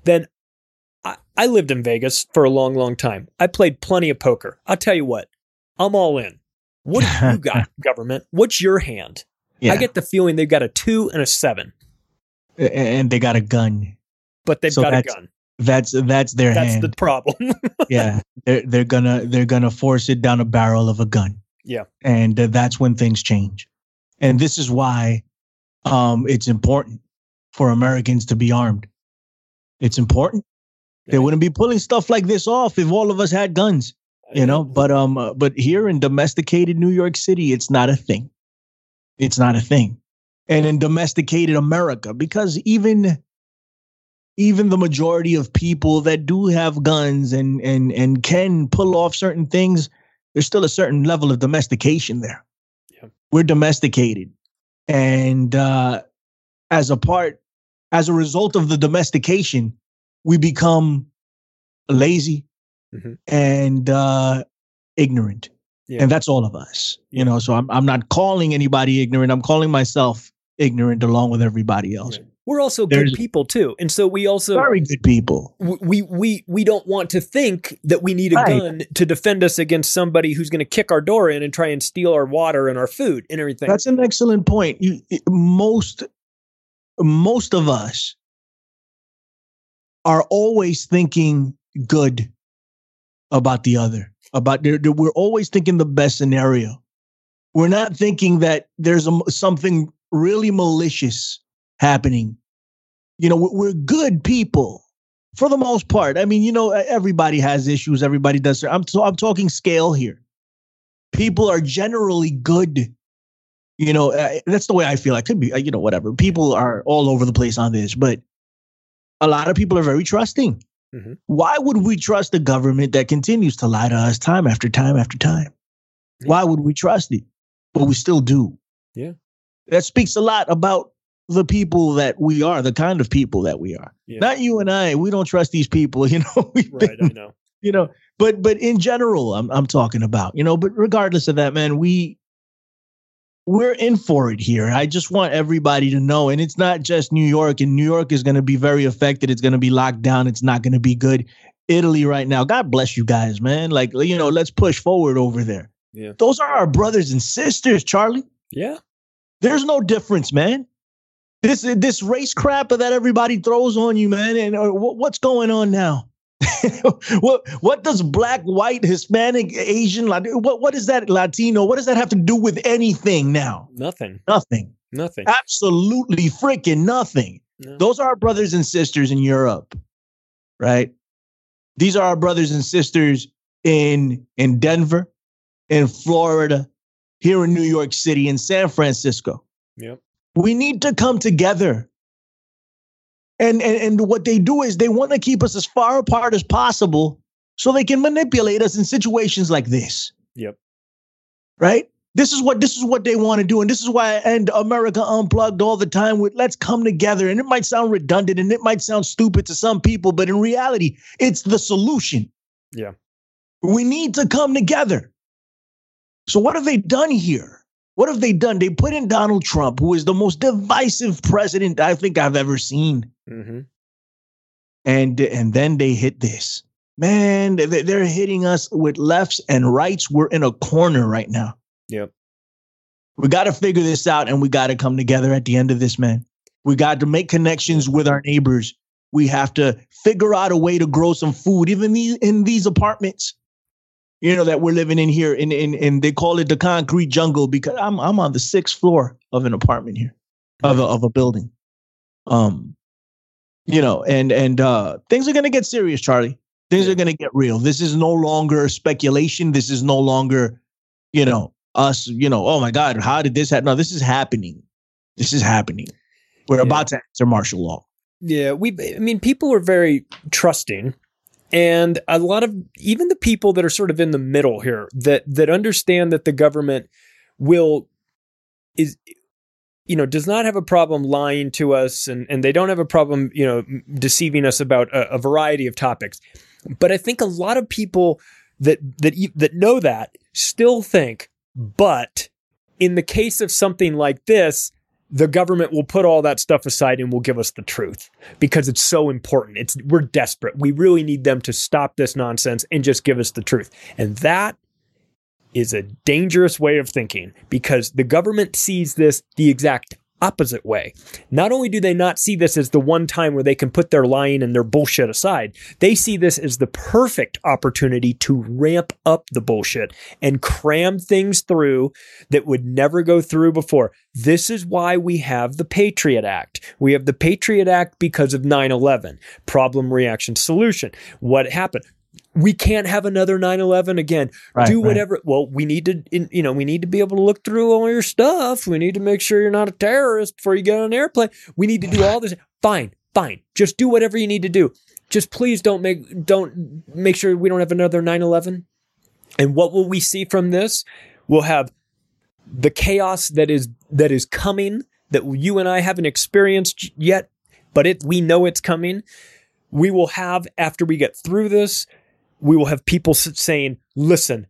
I lived in Vegas for a long, long time. I played plenty of poker. I'll tell you what, I'm all in. What do you got, government? What's your hand? Yeah. I get the feeling they've got a 2 and a 7. And they got a gun. But they've got a gun. That's their hand. That's the problem. Yeah, they're gonna force it down a barrel of a gun. Yeah, and that's when things change. And this is why it's important for Americans to be armed. It's important. They wouldn't be pulling stuff like this off if all of us had guns, But here in domesticated New York City, it's not a thing. It's not a thing. And in domesticated America, because even the majority of people that do have guns and can pull off certain things, there's still a certain level of domestication there. Yeah. We're domesticated. And as a result of the domestication, we become lazy and ignorant. Yeah. And that's all of us, so I'm not calling anybody ignorant. I'm calling myself ignorant along with everybody else. Yeah. We're also good people too, and so we also very good people. We don't want to think that we need a gun to defend us against somebody who's going to kick our door in and try and steal our water and our food and everything. That's an excellent point. Most of us are always thinking good about the other. We're always thinking the best scenario. We're not thinking that there's something really malicious happening. We're good people for the most part. I mean, everybody has issues. Everybody does. I'm talking scale here. People are generally good. That's the way I feel. I could be, whatever. People are all over the place on this, but a lot of people are very trusting. Mm-hmm. Why would we trust a government that continues to lie to us time after time after time? Yeah. Why would we trust it? But we still do. Yeah. That speaks a lot about the people that we are, the kind of people that we are. Yeah. Not you and I. We don't trust these people, Right, I know. But in general, I'm talking about, but regardless of that, man, we're in for it here. I just want everybody to know, and it's not just New York, and New York is going to be very affected. It's going to be locked down. It's not going to be good. Italy right now, God bless you guys, man. Like, let's push forward over there. Yeah. Those are our brothers and sisters, Charlie. Yeah. There's no difference, man. This race crap that everybody throws on you, man, and what's going on now? What does black, white, Hispanic, Asian, what is that, Latino? What does that have to do with anything now? Nothing. Absolutely freaking nothing. No. Those are our brothers and sisters in Europe, right? These are our brothers and sisters in Denver, in Florida, here in New York City, in San Francisco. Yep. We need to come together. And what they do is they want to keep us as far apart as possible so they can manipulate us in situations like this. Yep. Right? This is what they want to do. And this is why I end America Unplugged all the time with let's come together. And it might sound redundant and it might sound stupid to some people, but in reality, it's the solution. Yeah. We need to come together. So what have they done here? What have they done? They put in Donald Trump, who is the most divisive president I think I've ever seen. Mm-hmm. And then they hit this. Man, they're hitting us with lefts and rights. We're in a corner right now. Yep. We got to figure this out, and we got to come together at the end of this, man. We got to make connections with our neighbors. We have to figure out a way to grow some food, even in these apartments, that we're living in here. And they call it the concrete jungle because I'm on the 6th floor of an apartment here, of a building. And things are going to get serious, Charlie. Things are going to get real. This is no longer speculation. This is no longer, us, oh my God, how did this happen? No, this is happening. This is happening. We're about to enter martial law. Yeah, people are very trusting. And a lot of, even the people that are sort of in the middle here, that understand that the government does not have a problem lying to us, and they don't have a problem, deceiving us about a variety of topics. But I think a lot of people that know that still think, but in the case of something like this, the government will put all that stuff aside and will give us the truth because it's so important. We're desperate. We really need them to stop this nonsense and just give us the truth. And that is a dangerous way of thinking because the government sees this the exact opposite way. Not only do they not see this as the one time where they can put their lying and their bullshit aside, they see this as the perfect opportunity to ramp up the bullshit and cram things through that would never go through before. This is why we have the Patriot Act. We have the Patriot Act because of 9/11. Problem, reaction, solution. What happened? We can't have another 9/11 again. Do whatever. Right. Well, we need to, we need to be able to look through all your stuff. We need to make sure you're not a terrorist before you get on an airplane. We need to do all this. Fine. Just do whatever you need to do. Just please don't make sure we don't have another 9/11. And what will we see from this? We'll have the chaos that is coming that you and I haven't experienced yet, but we know it's coming. We will have, after we get through this, we will have people saying, listen,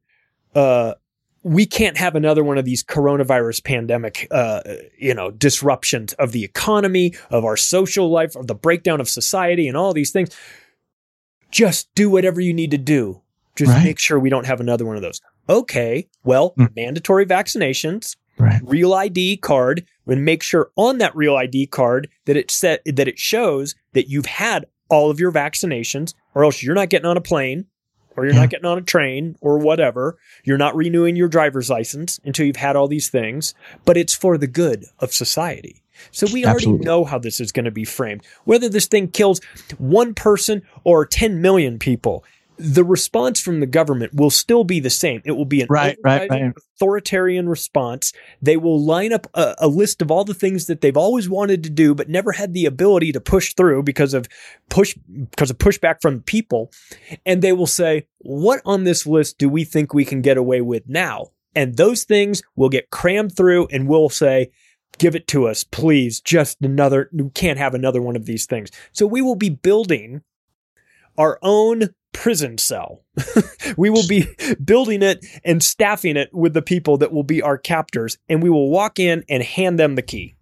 we can't have another one of these coronavirus pandemic, disruptions of the economy, of our social life, of the breakdown of society and all these things. Just do whatever you need to do. Just make sure we don't have another one of those. Okay, well, mandatory vaccinations, real ID card, and make sure on that real ID card that it shows that you've had all of your vaccinations, or else you're not getting on a plane, or you're not getting on a train, or whatever. You're not renewing your driver's license until you've had all these things, but it's for the good of society. So we already know how this is going to be framed. Whether this thing kills one person or 10 million people, the response from the government will still be the same. It will be an authoritarian response. They will line up a list of all the things that they've always wanted to do, but never had the ability to push through because of pushback from people. And they will say, what on this list do we think we can get away with now? And those things will get crammed through, and we'll say, give it to us, please. We can't have another one of these things. So we will be building our own prison cell. We will be building it and staffing it with the people that will be our captors, and we will walk in and hand them the key.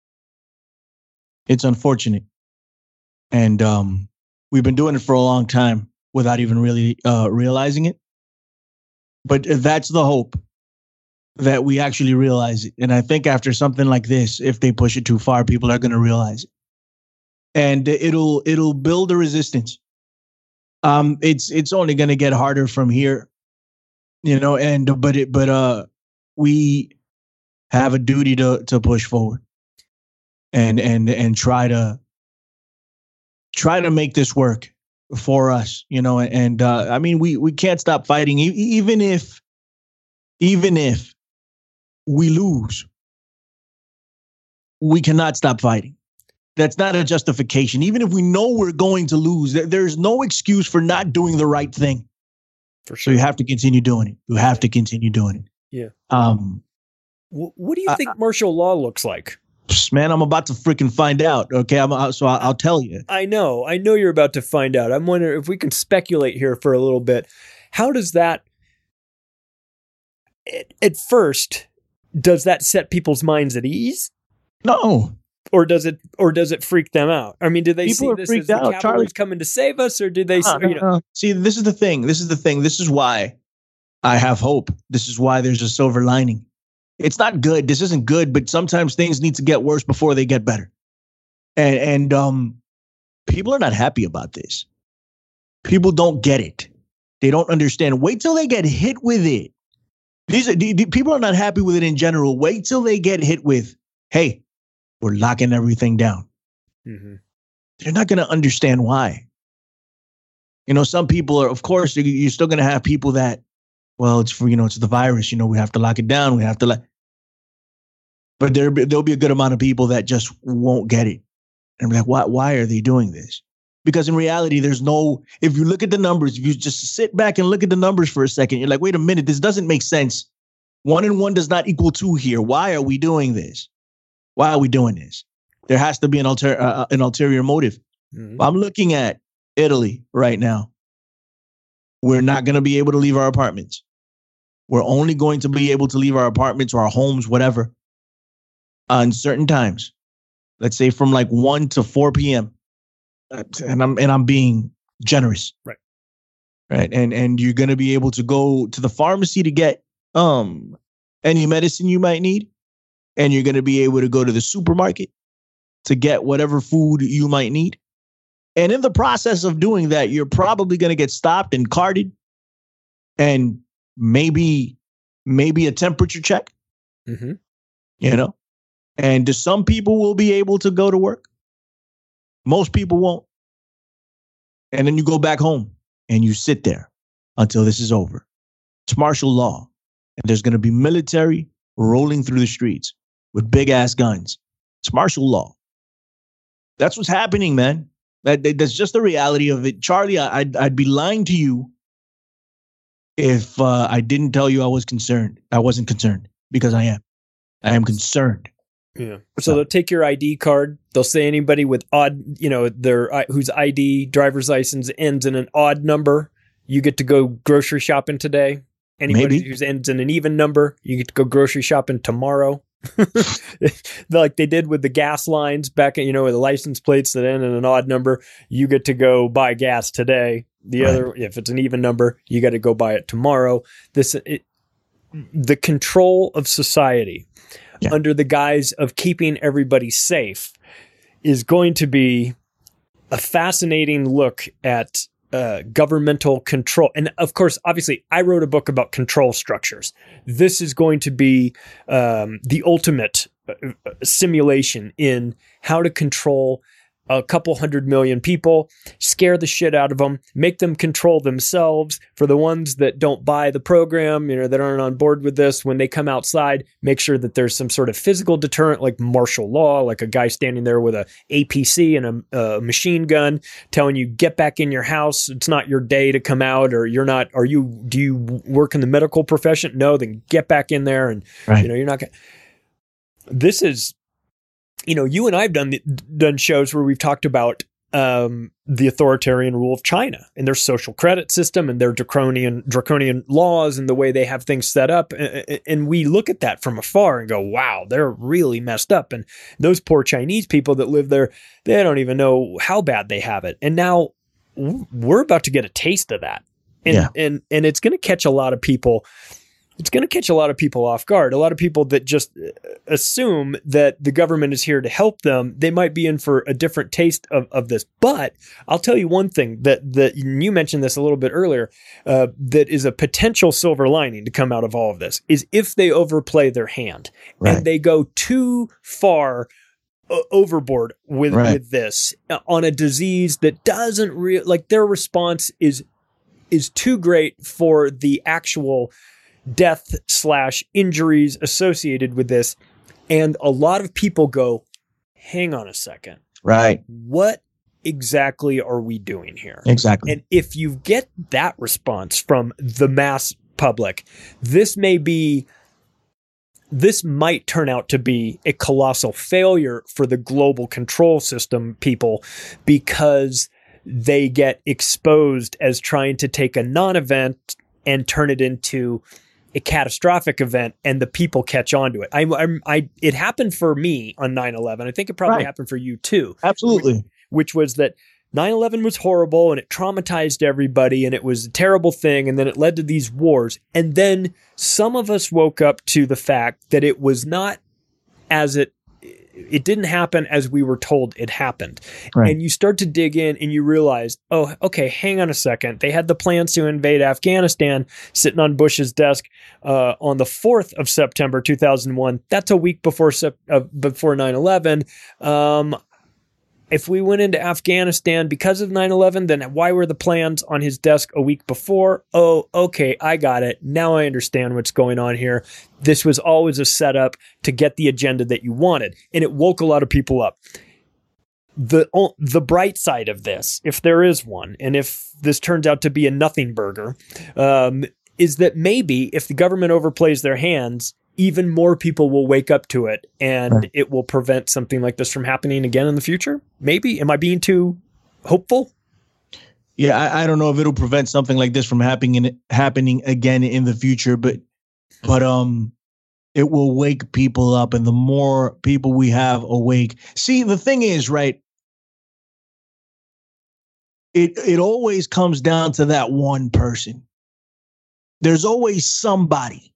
It's unfortunate. And we've been doing it for a long time without even really realizing it. But that's the hope, that we actually realize it. And I think after something like this, if they push it too far, people are going to realize it. And it'll build a resistance. It's only going to get harder from here, but we have a duty to push forward and try to make this work for us, we can't stop fighting. Even if we lose, we cannot stop fighting. That's not a justification. Even if we know we're going to lose, there's no excuse for not doing the right thing. For sure. So you have to continue doing it. You have to continue doing it. Yeah. What do you think martial law looks like? Man, I'm about to freaking find out. Okay, I'll tell you. I know you're about to find out. I'm wondering if we can speculate here for a little bit. How does that, at first, does that set people's minds at ease? No. or does it freak them out? I mean, do they People see this as out, the cavalry's coming to save us, or do they? See, this is the thing. This is why I have hope. This is why there's a silver lining. It's not good. This isn't good, but sometimes things need to get worse before they get better. And people are not happy about this. People don't get it. They don't understand. Wait till they get hit with it. People are not happy with it in general. Wait till they get hit with, hey, we're locking everything down. Mm-hmm. They're not going to understand why. You know, some people are, of course, you're still going to have people that, well, it's the virus. You know, we have to lock it down. We have to but there'll be a good amount of people that just won't get it. And be like, why are they doing this? Because in reality, if you look at the numbers, if you just sit back and look at the numbers for a second, you're like, wait a minute, this doesn't make sense. 1 and 1 does not equal 2 here. Why are we doing this? Why are we doing this? There has to be an ulterior motive. Mm-hmm. I'm looking at Italy right now. We're not going to be able to leave our apartments. We're only going to be able to leave our apartments or our homes, whatever, on certain times. Let's say from like 1 to 4 p.m. And I'm being generous. Right. And you're going to be able to go to the pharmacy to get any medicine you might need. And you're going to be able to go to the supermarket to get whatever food you might need. And in the process of doing that, you're probably going to get stopped and carded and maybe a temperature check. Mm-hmm. You know, and some people will be able to go to work. Most people won't. And then you go back home and you sit there until this is over. It's martial law. And there's going to be military rolling through the streets with big ass guns. It's martial law. That's what's happening, man. That's just the reality of it. Charlie, I'd be lying to you if I didn't tell you I was concerned. I wasn't concerned, because I am. I am concerned. Yeah. So they'll take your ID card. They'll say anybody with odd, whose ID driver's license ends in an odd number, you get to go grocery shopping today. Anybody who ends in an even number, you get to go grocery shopping tomorrow. Like they did with the gas lines back at, with the license plates that end in an odd number, you get to go buy gas today. The other, if it's an even number, you got to go buy it tomorrow. The control of society under the guise of keeping everybody safe is going to be a fascinating look at governmental control. And of course, obviously, I wrote a book about control structures. This is going to be the ultimate simulation in how to control a couple 100 million people, scare the shit out of them, make them control themselves. For the ones that don't buy the program, that aren't on board with this, when they come outside, make sure that there's some sort of physical deterrent, like martial law, like a guy standing there with a APC and a machine gun telling you, get back in your house. It's not your day to come out, or do you work in the medical profession? No, then get back in there. And, you're not going to. This is, you and I have done shows where we've talked about the authoritarian rule of China and their social credit system and their draconian laws and the way they have things set up. And we look at that from afar and go, wow, they're really messed up. And those poor Chinese people that live there, they don't even know how bad they have it. And now we're about to get a taste of that. And it's going to catch a lot of people. It's going to catch a lot of people off guard. A lot of people that just assume that the government is here to help them, they might be in for a different taste of this. But I'll tell you one thing that you mentioned this a little bit earlier, that is a potential silver lining to come out of all of this, is if they overplay their hand and they go too far overboard with this on a disease that doesn't their response is too great for the actual death/injuries associated with this. And a lot of people go, hang on a second. Right. What exactly are we doing here? Exactly. And if you get that response from the mass public, this might turn out to be a colossal failure for the global control system people, because they get exposed as trying to take a non-event and turn it into a catastrophic event and the people catch on to it. It happened for me on 9/11. I think it probably happened for you too. Absolutely. Which was that 9/11 was horrible and it traumatized everybody and it was a terrible thing. And then it led to these wars. And then some of us woke up to the fact that it was not as it didn't happen as we were told it happened. Right. And you start to dig in and you realize, oh, okay, hang on a second. They had the plans to invade Afghanistan sitting on Bush's desk on the 4th of September, 2001. That's a week before 9/11. If we went into Afghanistan because of 9/11, then why were the plans on his desk a week before? Oh, okay, I got it. Now I understand what's going on here. This was always a setup to get the agenda that you wanted, and it woke a lot of people up. The bright side of this, if there is one, and if this turns out to be a nothing burger, is that maybe if the government overplays their hands, even more people will wake up to it and it will prevent something like this from happening again in the future. Maybe. Am I being too hopeful? Yeah, I don't know if it'll prevent something like this from happening again in the future, but it will wake people up, and the more people we have awake. See, the thing is, right? It always comes down to that one person. There's always somebody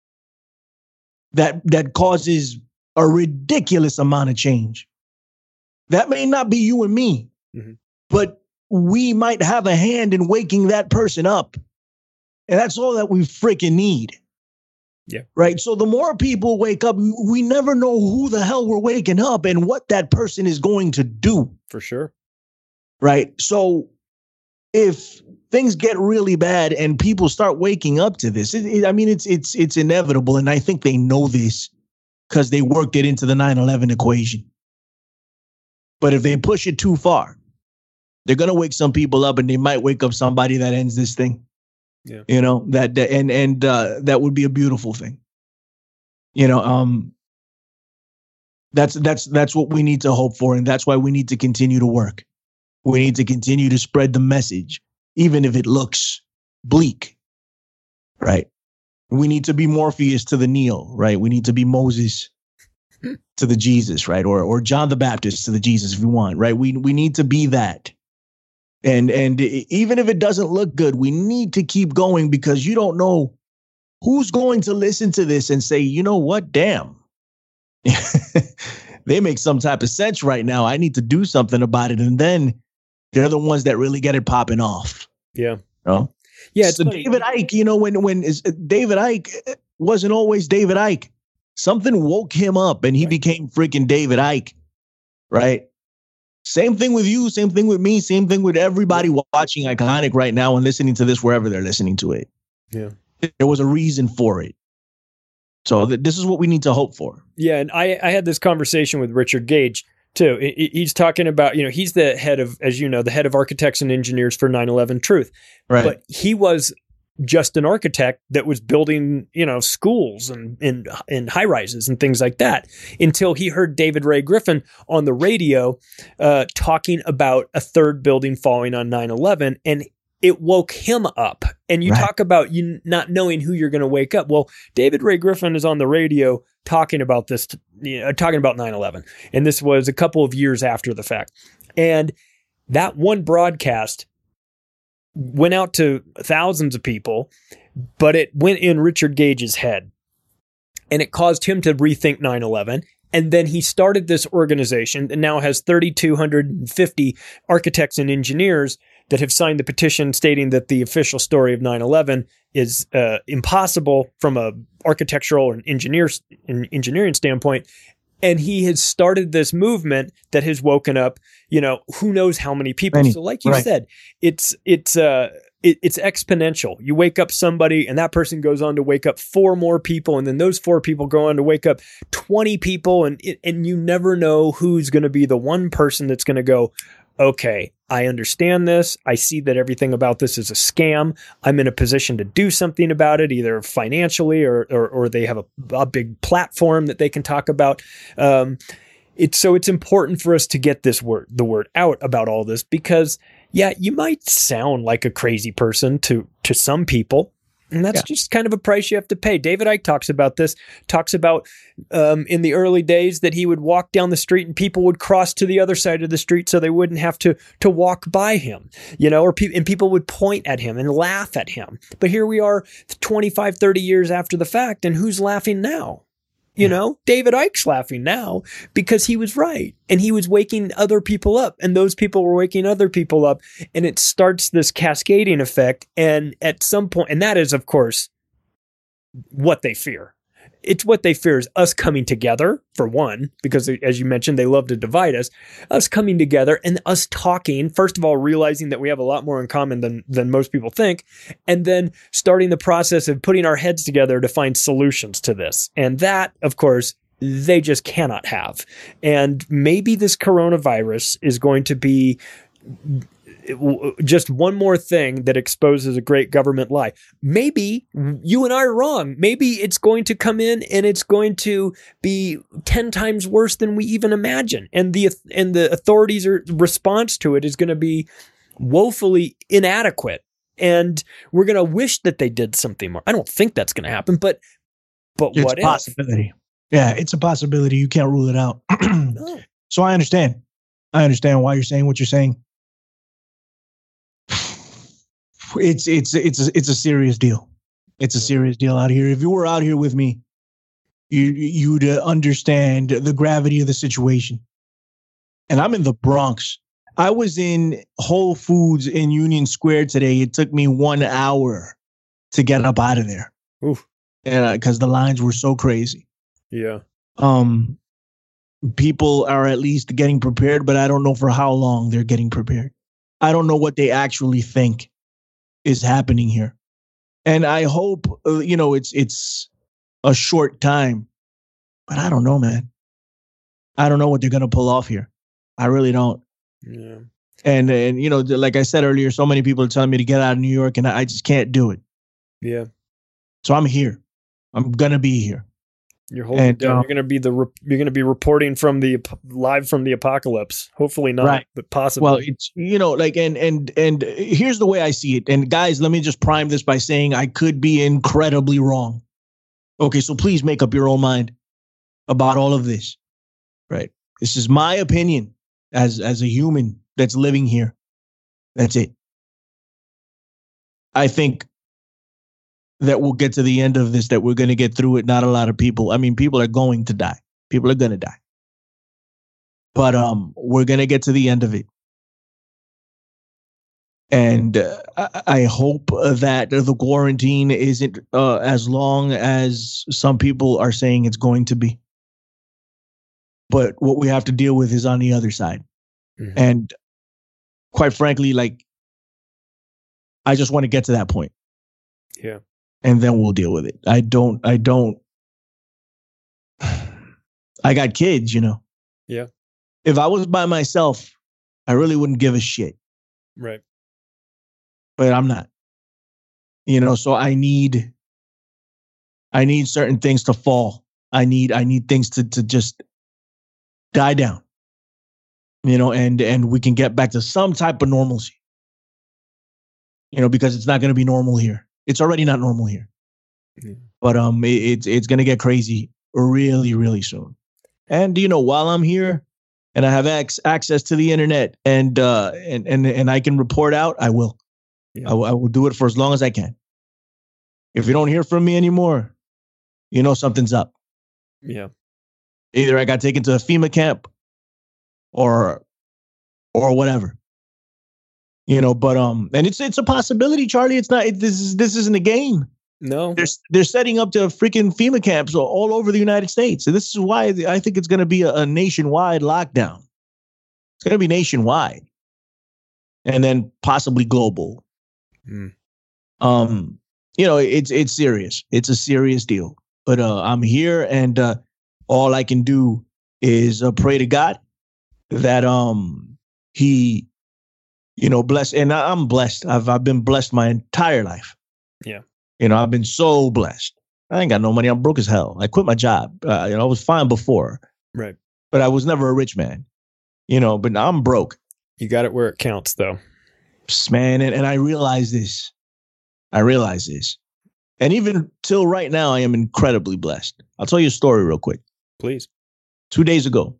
that causes a ridiculous amount of change. That may not be you and me, but we might have a hand in waking that person up. And that's all that we freaking need. Yeah. Right. So the more people wake up, we never know who the hell we're waking up and what that person is going to do. For sure. Right. So if things get really bad and people start waking up to this, it's inevitable. And I think they know this because they worked it into the 9/11 equation. But if they push it too far, they're going to wake some people up, and they might wake up somebody that ends this thing. Yeah. You know, that would be a beautiful thing. You know, that's what we need to hope for. And that's why we need to continue to work. We need to continue to spread the message, even if it looks bleak, right? We need to be Morpheus to the Neo, right? We need to be Moses to the Jesus, right? Or John the Baptist to the Jesus, if we want, right? We need to be that. And even if it doesn't look good, we need to keep going, because you don't know who's going to listen to this and say, you know what, damn. They make some type of sense right now. I need to do something about it. And then they're the ones that really get it popping off. Yeah. You know? Yeah. So David Icke, you know, when David Icke wasn't always David Icke. Something woke him up and he became freaking David Icke. Right. Same thing with you. Same thing with me. Same thing with everybody watching Iconic right now and listening to this wherever they're listening to it. Yeah. There was a reason for it. So this is what we need to hope for. Yeah. And I had this conversation with Richard Gage too. He's talking about, you know, he's the head of, as you know, the head of architects and engineers for 9/11 Truth. Right. But he was just an architect that was building, you know, schools and high rises and things like that, until he heard David Ray Griffin on the radio talking about a third building falling on 9/11, and it woke him up. And you talk about you not knowing who you're going to wake up. Well, David Ray Griffin is on the radio talking about this, talking about 9/11. And this was a couple of years after the fact. And that one broadcast went out to thousands of people, but it went in Richard Gage's head. And it caused him to rethink 9/11. And then he started this organization that now has 3,250 architects and engineers that have signed the petition stating that the official story of 9/11 is impossible from a architectural and engineering standpoint. And he has started this movement that has woken up, you know, who knows how many people. So like you said, it's exponential. You wake up somebody and that person goes on to wake up 4 more people. And then those 4 people go on to wake up 20 people. And you never know who's going to be the one person that's going to go, okay, I understand this. I see that everything about this is a scam. I'm in a position to do something about it, either financially or they have a big platform that they can talk about. It's important for us to get the word out about all this, because yeah, you might sound like a crazy person to some people, And that's just kind of a price you have to pay. David Icke talks about in the early days that he would walk down the street and people would cross to the other side of the street so they wouldn't have to walk by him, and people would point at him and laugh at him. But here we are 25, 30 years after the fact, and who's laughing now? David Icke's laughing now because he was right and he was waking other people up and those people were waking other people up, and it starts this cascading effect. And at some point, and that is, of course, what they fear. It's what they fear is us coming together, for one, because as you mentioned, they love to divide us coming together and us talking, first of all, realizing that we have a lot more in common than most people think, and then starting the process of putting our heads together to find solutions to this. And that, of course, they just cannot have. And maybe this coronavirus is going to be just one more thing that exposes a great government lie. Maybe you and I are wrong. Maybe it's going to come in and it's going to be 10 times worse than we even imagine. And the authorities' response to it is going to be woefully inadequate. And we're going to wish that they did something more. I don't think that's going to happen, but what if? It's a possibility. Yeah, it's a possibility. You can't rule it out. No. So I understand. I understand why you're saying what you're saying. It's a serious deal. It's a serious deal out here. If you were out here with me, you'd understand the gravity of the situation. And I'm in the Bronx. I was in Whole Foods in Union Square today. It took me 1 hour to get up out of there. Oof. Because the lines were so crazy. Yeah. People are at least getting prepared, but I don't know for how long they're getting prepared. I don't know what they actually think is happening here. And I hope, it's a short time, but I don't know, man. I don't know what they're going to pull off here. I really don't. Yeah. And like I said earlier, so many people are telling me to get out of New York and I just can't do it. Yeah. So I'm here. I'm going to be here. You're holding down. You're going to be reporting live from the apocalypse. Hopefully not, right. But possibly. Well, it's and here's the way I see it. And guys, let me just prime this by saying I could be incredibly wrong. Okay, so please make up your own mind about all of this. Right? This is my opinion as a human that's living here. That's it. I think that we'll get to the end of this, that we're going to get through it. Not a lot of people. I mean, people are going to die. People are going to die. But we're going to get to the end of it. And I hope that the quarantine isn't as long as some people are saying it's going to be. But what we have to deal with is on the other side. Mm-hmm. And quite frankly, I just want to get to that point. Yeah. And then we'll deal with it. I got kids, Yeah. If I was by myself, I really wouldn't give a shit. Right. But I'm not. So I need certain things to fall. I need things to just die down. And we can get back to some type of normalcy. Because it's not going to be normal here. It's already not normal here. Yeah. But it's going to get crazy really, really soon. And while I'm here and I have access to the internet and I can report out, I will. Yeah. I will do it for as long as I can. If you don't hear from me anymore, something's up. Yeah. Either I got taken to a FEMA camp or whatever. But and it's a possibility, Charlie. It's not. This isn't a game. No, they're setting up to freaking FEMA camps all over the United States. So this is why I think it's going to be a nationwide lockdown. It's going to be nationwide, and then possibly global. Mm. It's serious. It's a serious deal. But I'm here, and all I can do is pray to God that He. Blessed, and I'm blessed. I've been blessed my entire life. Yeah. I've been so blessed. I ain't got no money. I'm broke as hell. I quit my job. I was fine before. Right. But I was never a rich man. But now I'm broke. You got it where it counts, though. Man, and I realize this. And even till right now, I am incredibly blessed. I'll tell you a story real quick. Please. 3 days ago,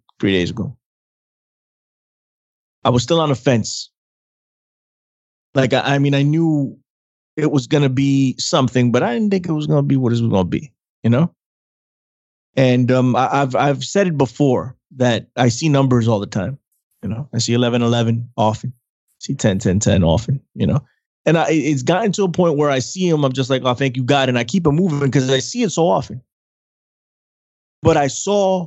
I was still on the fence. Like, I mean, I knew it was going to be something, but I didn't think it was going to be what it was going to be, you know? And I've said it before that I see numbers all the time. You know, I see 11-11 often, see 10-10-10 often, you know? And it's gotten to a point where I see them, I'm just like, oh, thank you, God. And I keep it moving because I see it so often. But I saw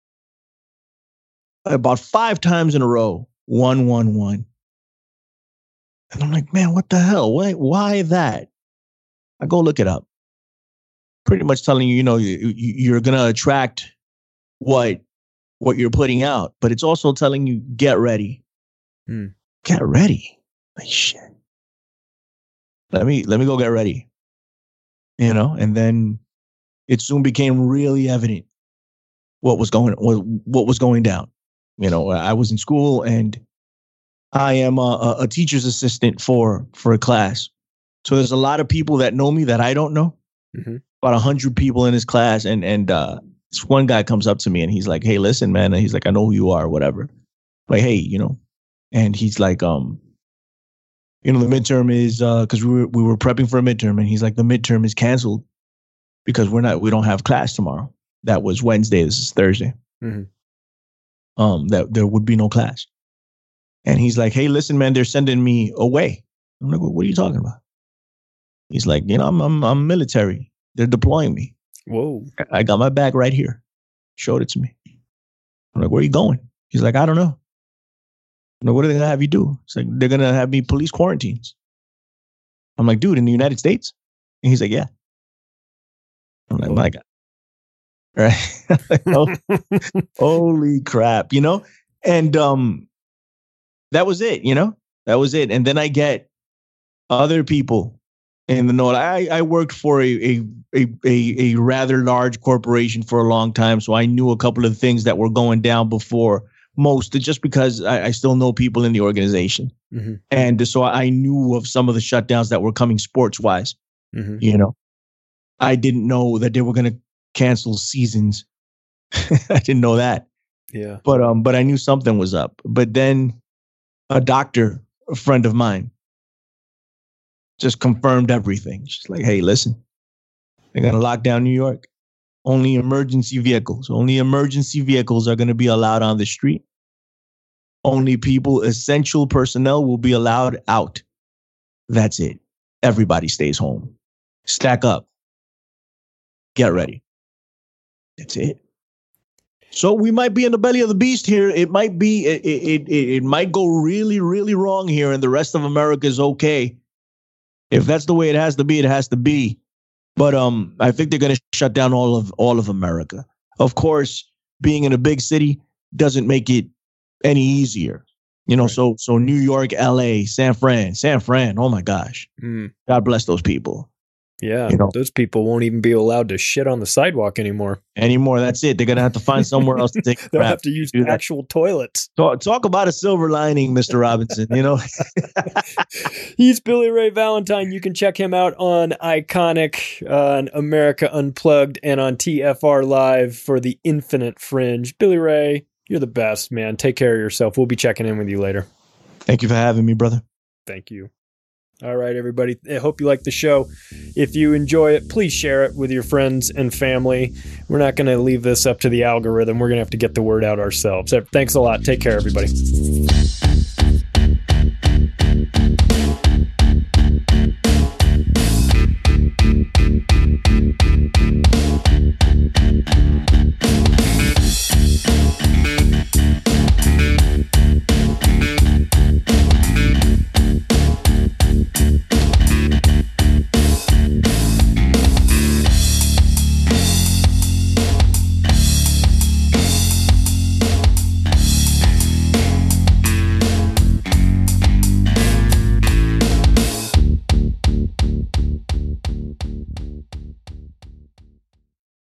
about 5 times in a row, 1-1-1. And I'm like, man, what the hell? Why that? I go look it up. Pretty much telling you, you know, you're going to attract what you're putting out. But it's also telling you, get ready. Get ready. Like, shit. Let me go get ready. You know, and then it soon became really evident what was going down. You know, I was in school and I am a teacher's assistant for a class. So there's a lot of people that know me that I don't know. Mm-hmm. About 100 people in his class. And this one guy comes up to me and he's like, hey, listen, man. And he's like, I know who you are, whatever. Like, hey, you know, and he's like, you know, the midterm is because we were prepping for a midterm, and he's like, the midterm is canceled because we don't have class tomorrow. That was Wednesday. This is Thursday. Mm-hmm. That there would be no class. And he's like, hey, listen, man, they're sending me away. I'm like, what are you talking about? He's like, you know, I'm military. They're deploying me. Whoa. I got my bag right here. Showed it to me. I'm like, where are you going? He's like, I don't know. I'm like, what are they going to have you do? It's like, they're going to have me police quarantines. I'm like, dude, in the United States? And he's like, yeah. I'm like, my God. Right? Holy crap, you know? And that was it, you know? That was it. And then I get other people in the know. I worked for a rather large corporation for a long time, so I knew a couple of things that were going down before most, just because I still know people in the organization. Mm-hmm. And so I knew of some of the shutdowns that were coming sports-wise. Mm-hmm. You know, I didn't know that they were going to cancel seasons. I didn't know that. Yeah. But I knew something was up. But then a doctor, a friend of mine, just confirmed everything. She's like, hey, listen, they're going to lock down New York. Only emergency vehicles are going to be allowed on the street. Only people, essential personnel will be allowed out. That's it. Everybody stays home. Stack up. Get ready. That's it. So we might be in the belly of the beast here. It might be, it might go really, really wrong here, and the rest of America is okay. If that's the way it has to be, it has to be. But I think they're going to shut down all of America. Of course, being in a big city doesn't make it any easier. You know, right. So New York, LA, San Fran. Oh my gosh. God bless those people. Yeah, you know, those people won't even be allowed to shit on the sidewalk anymore. That's it. They're going to have to find somewhere else to take a crap. They'll have to use actual toilets. Talk about a silver lining, Mr. Robinson, you know. He's Billy Ray Valentine. You can check him out on Iconic, on America Unplugged, and on TFR Live for the Infinite Fringe. Billy Ray, you're the best, man. Take care of yourself. We'll be checking in with you later. Thank you for having me, brother. Thank you. All right, everybody. I hope you like the show. If you enjoy it, please share it with your friends and family. We're not going to leave this up to the algorithm. We're going to have to get the word out ourselves. Thanks a lot. Take care, everybody.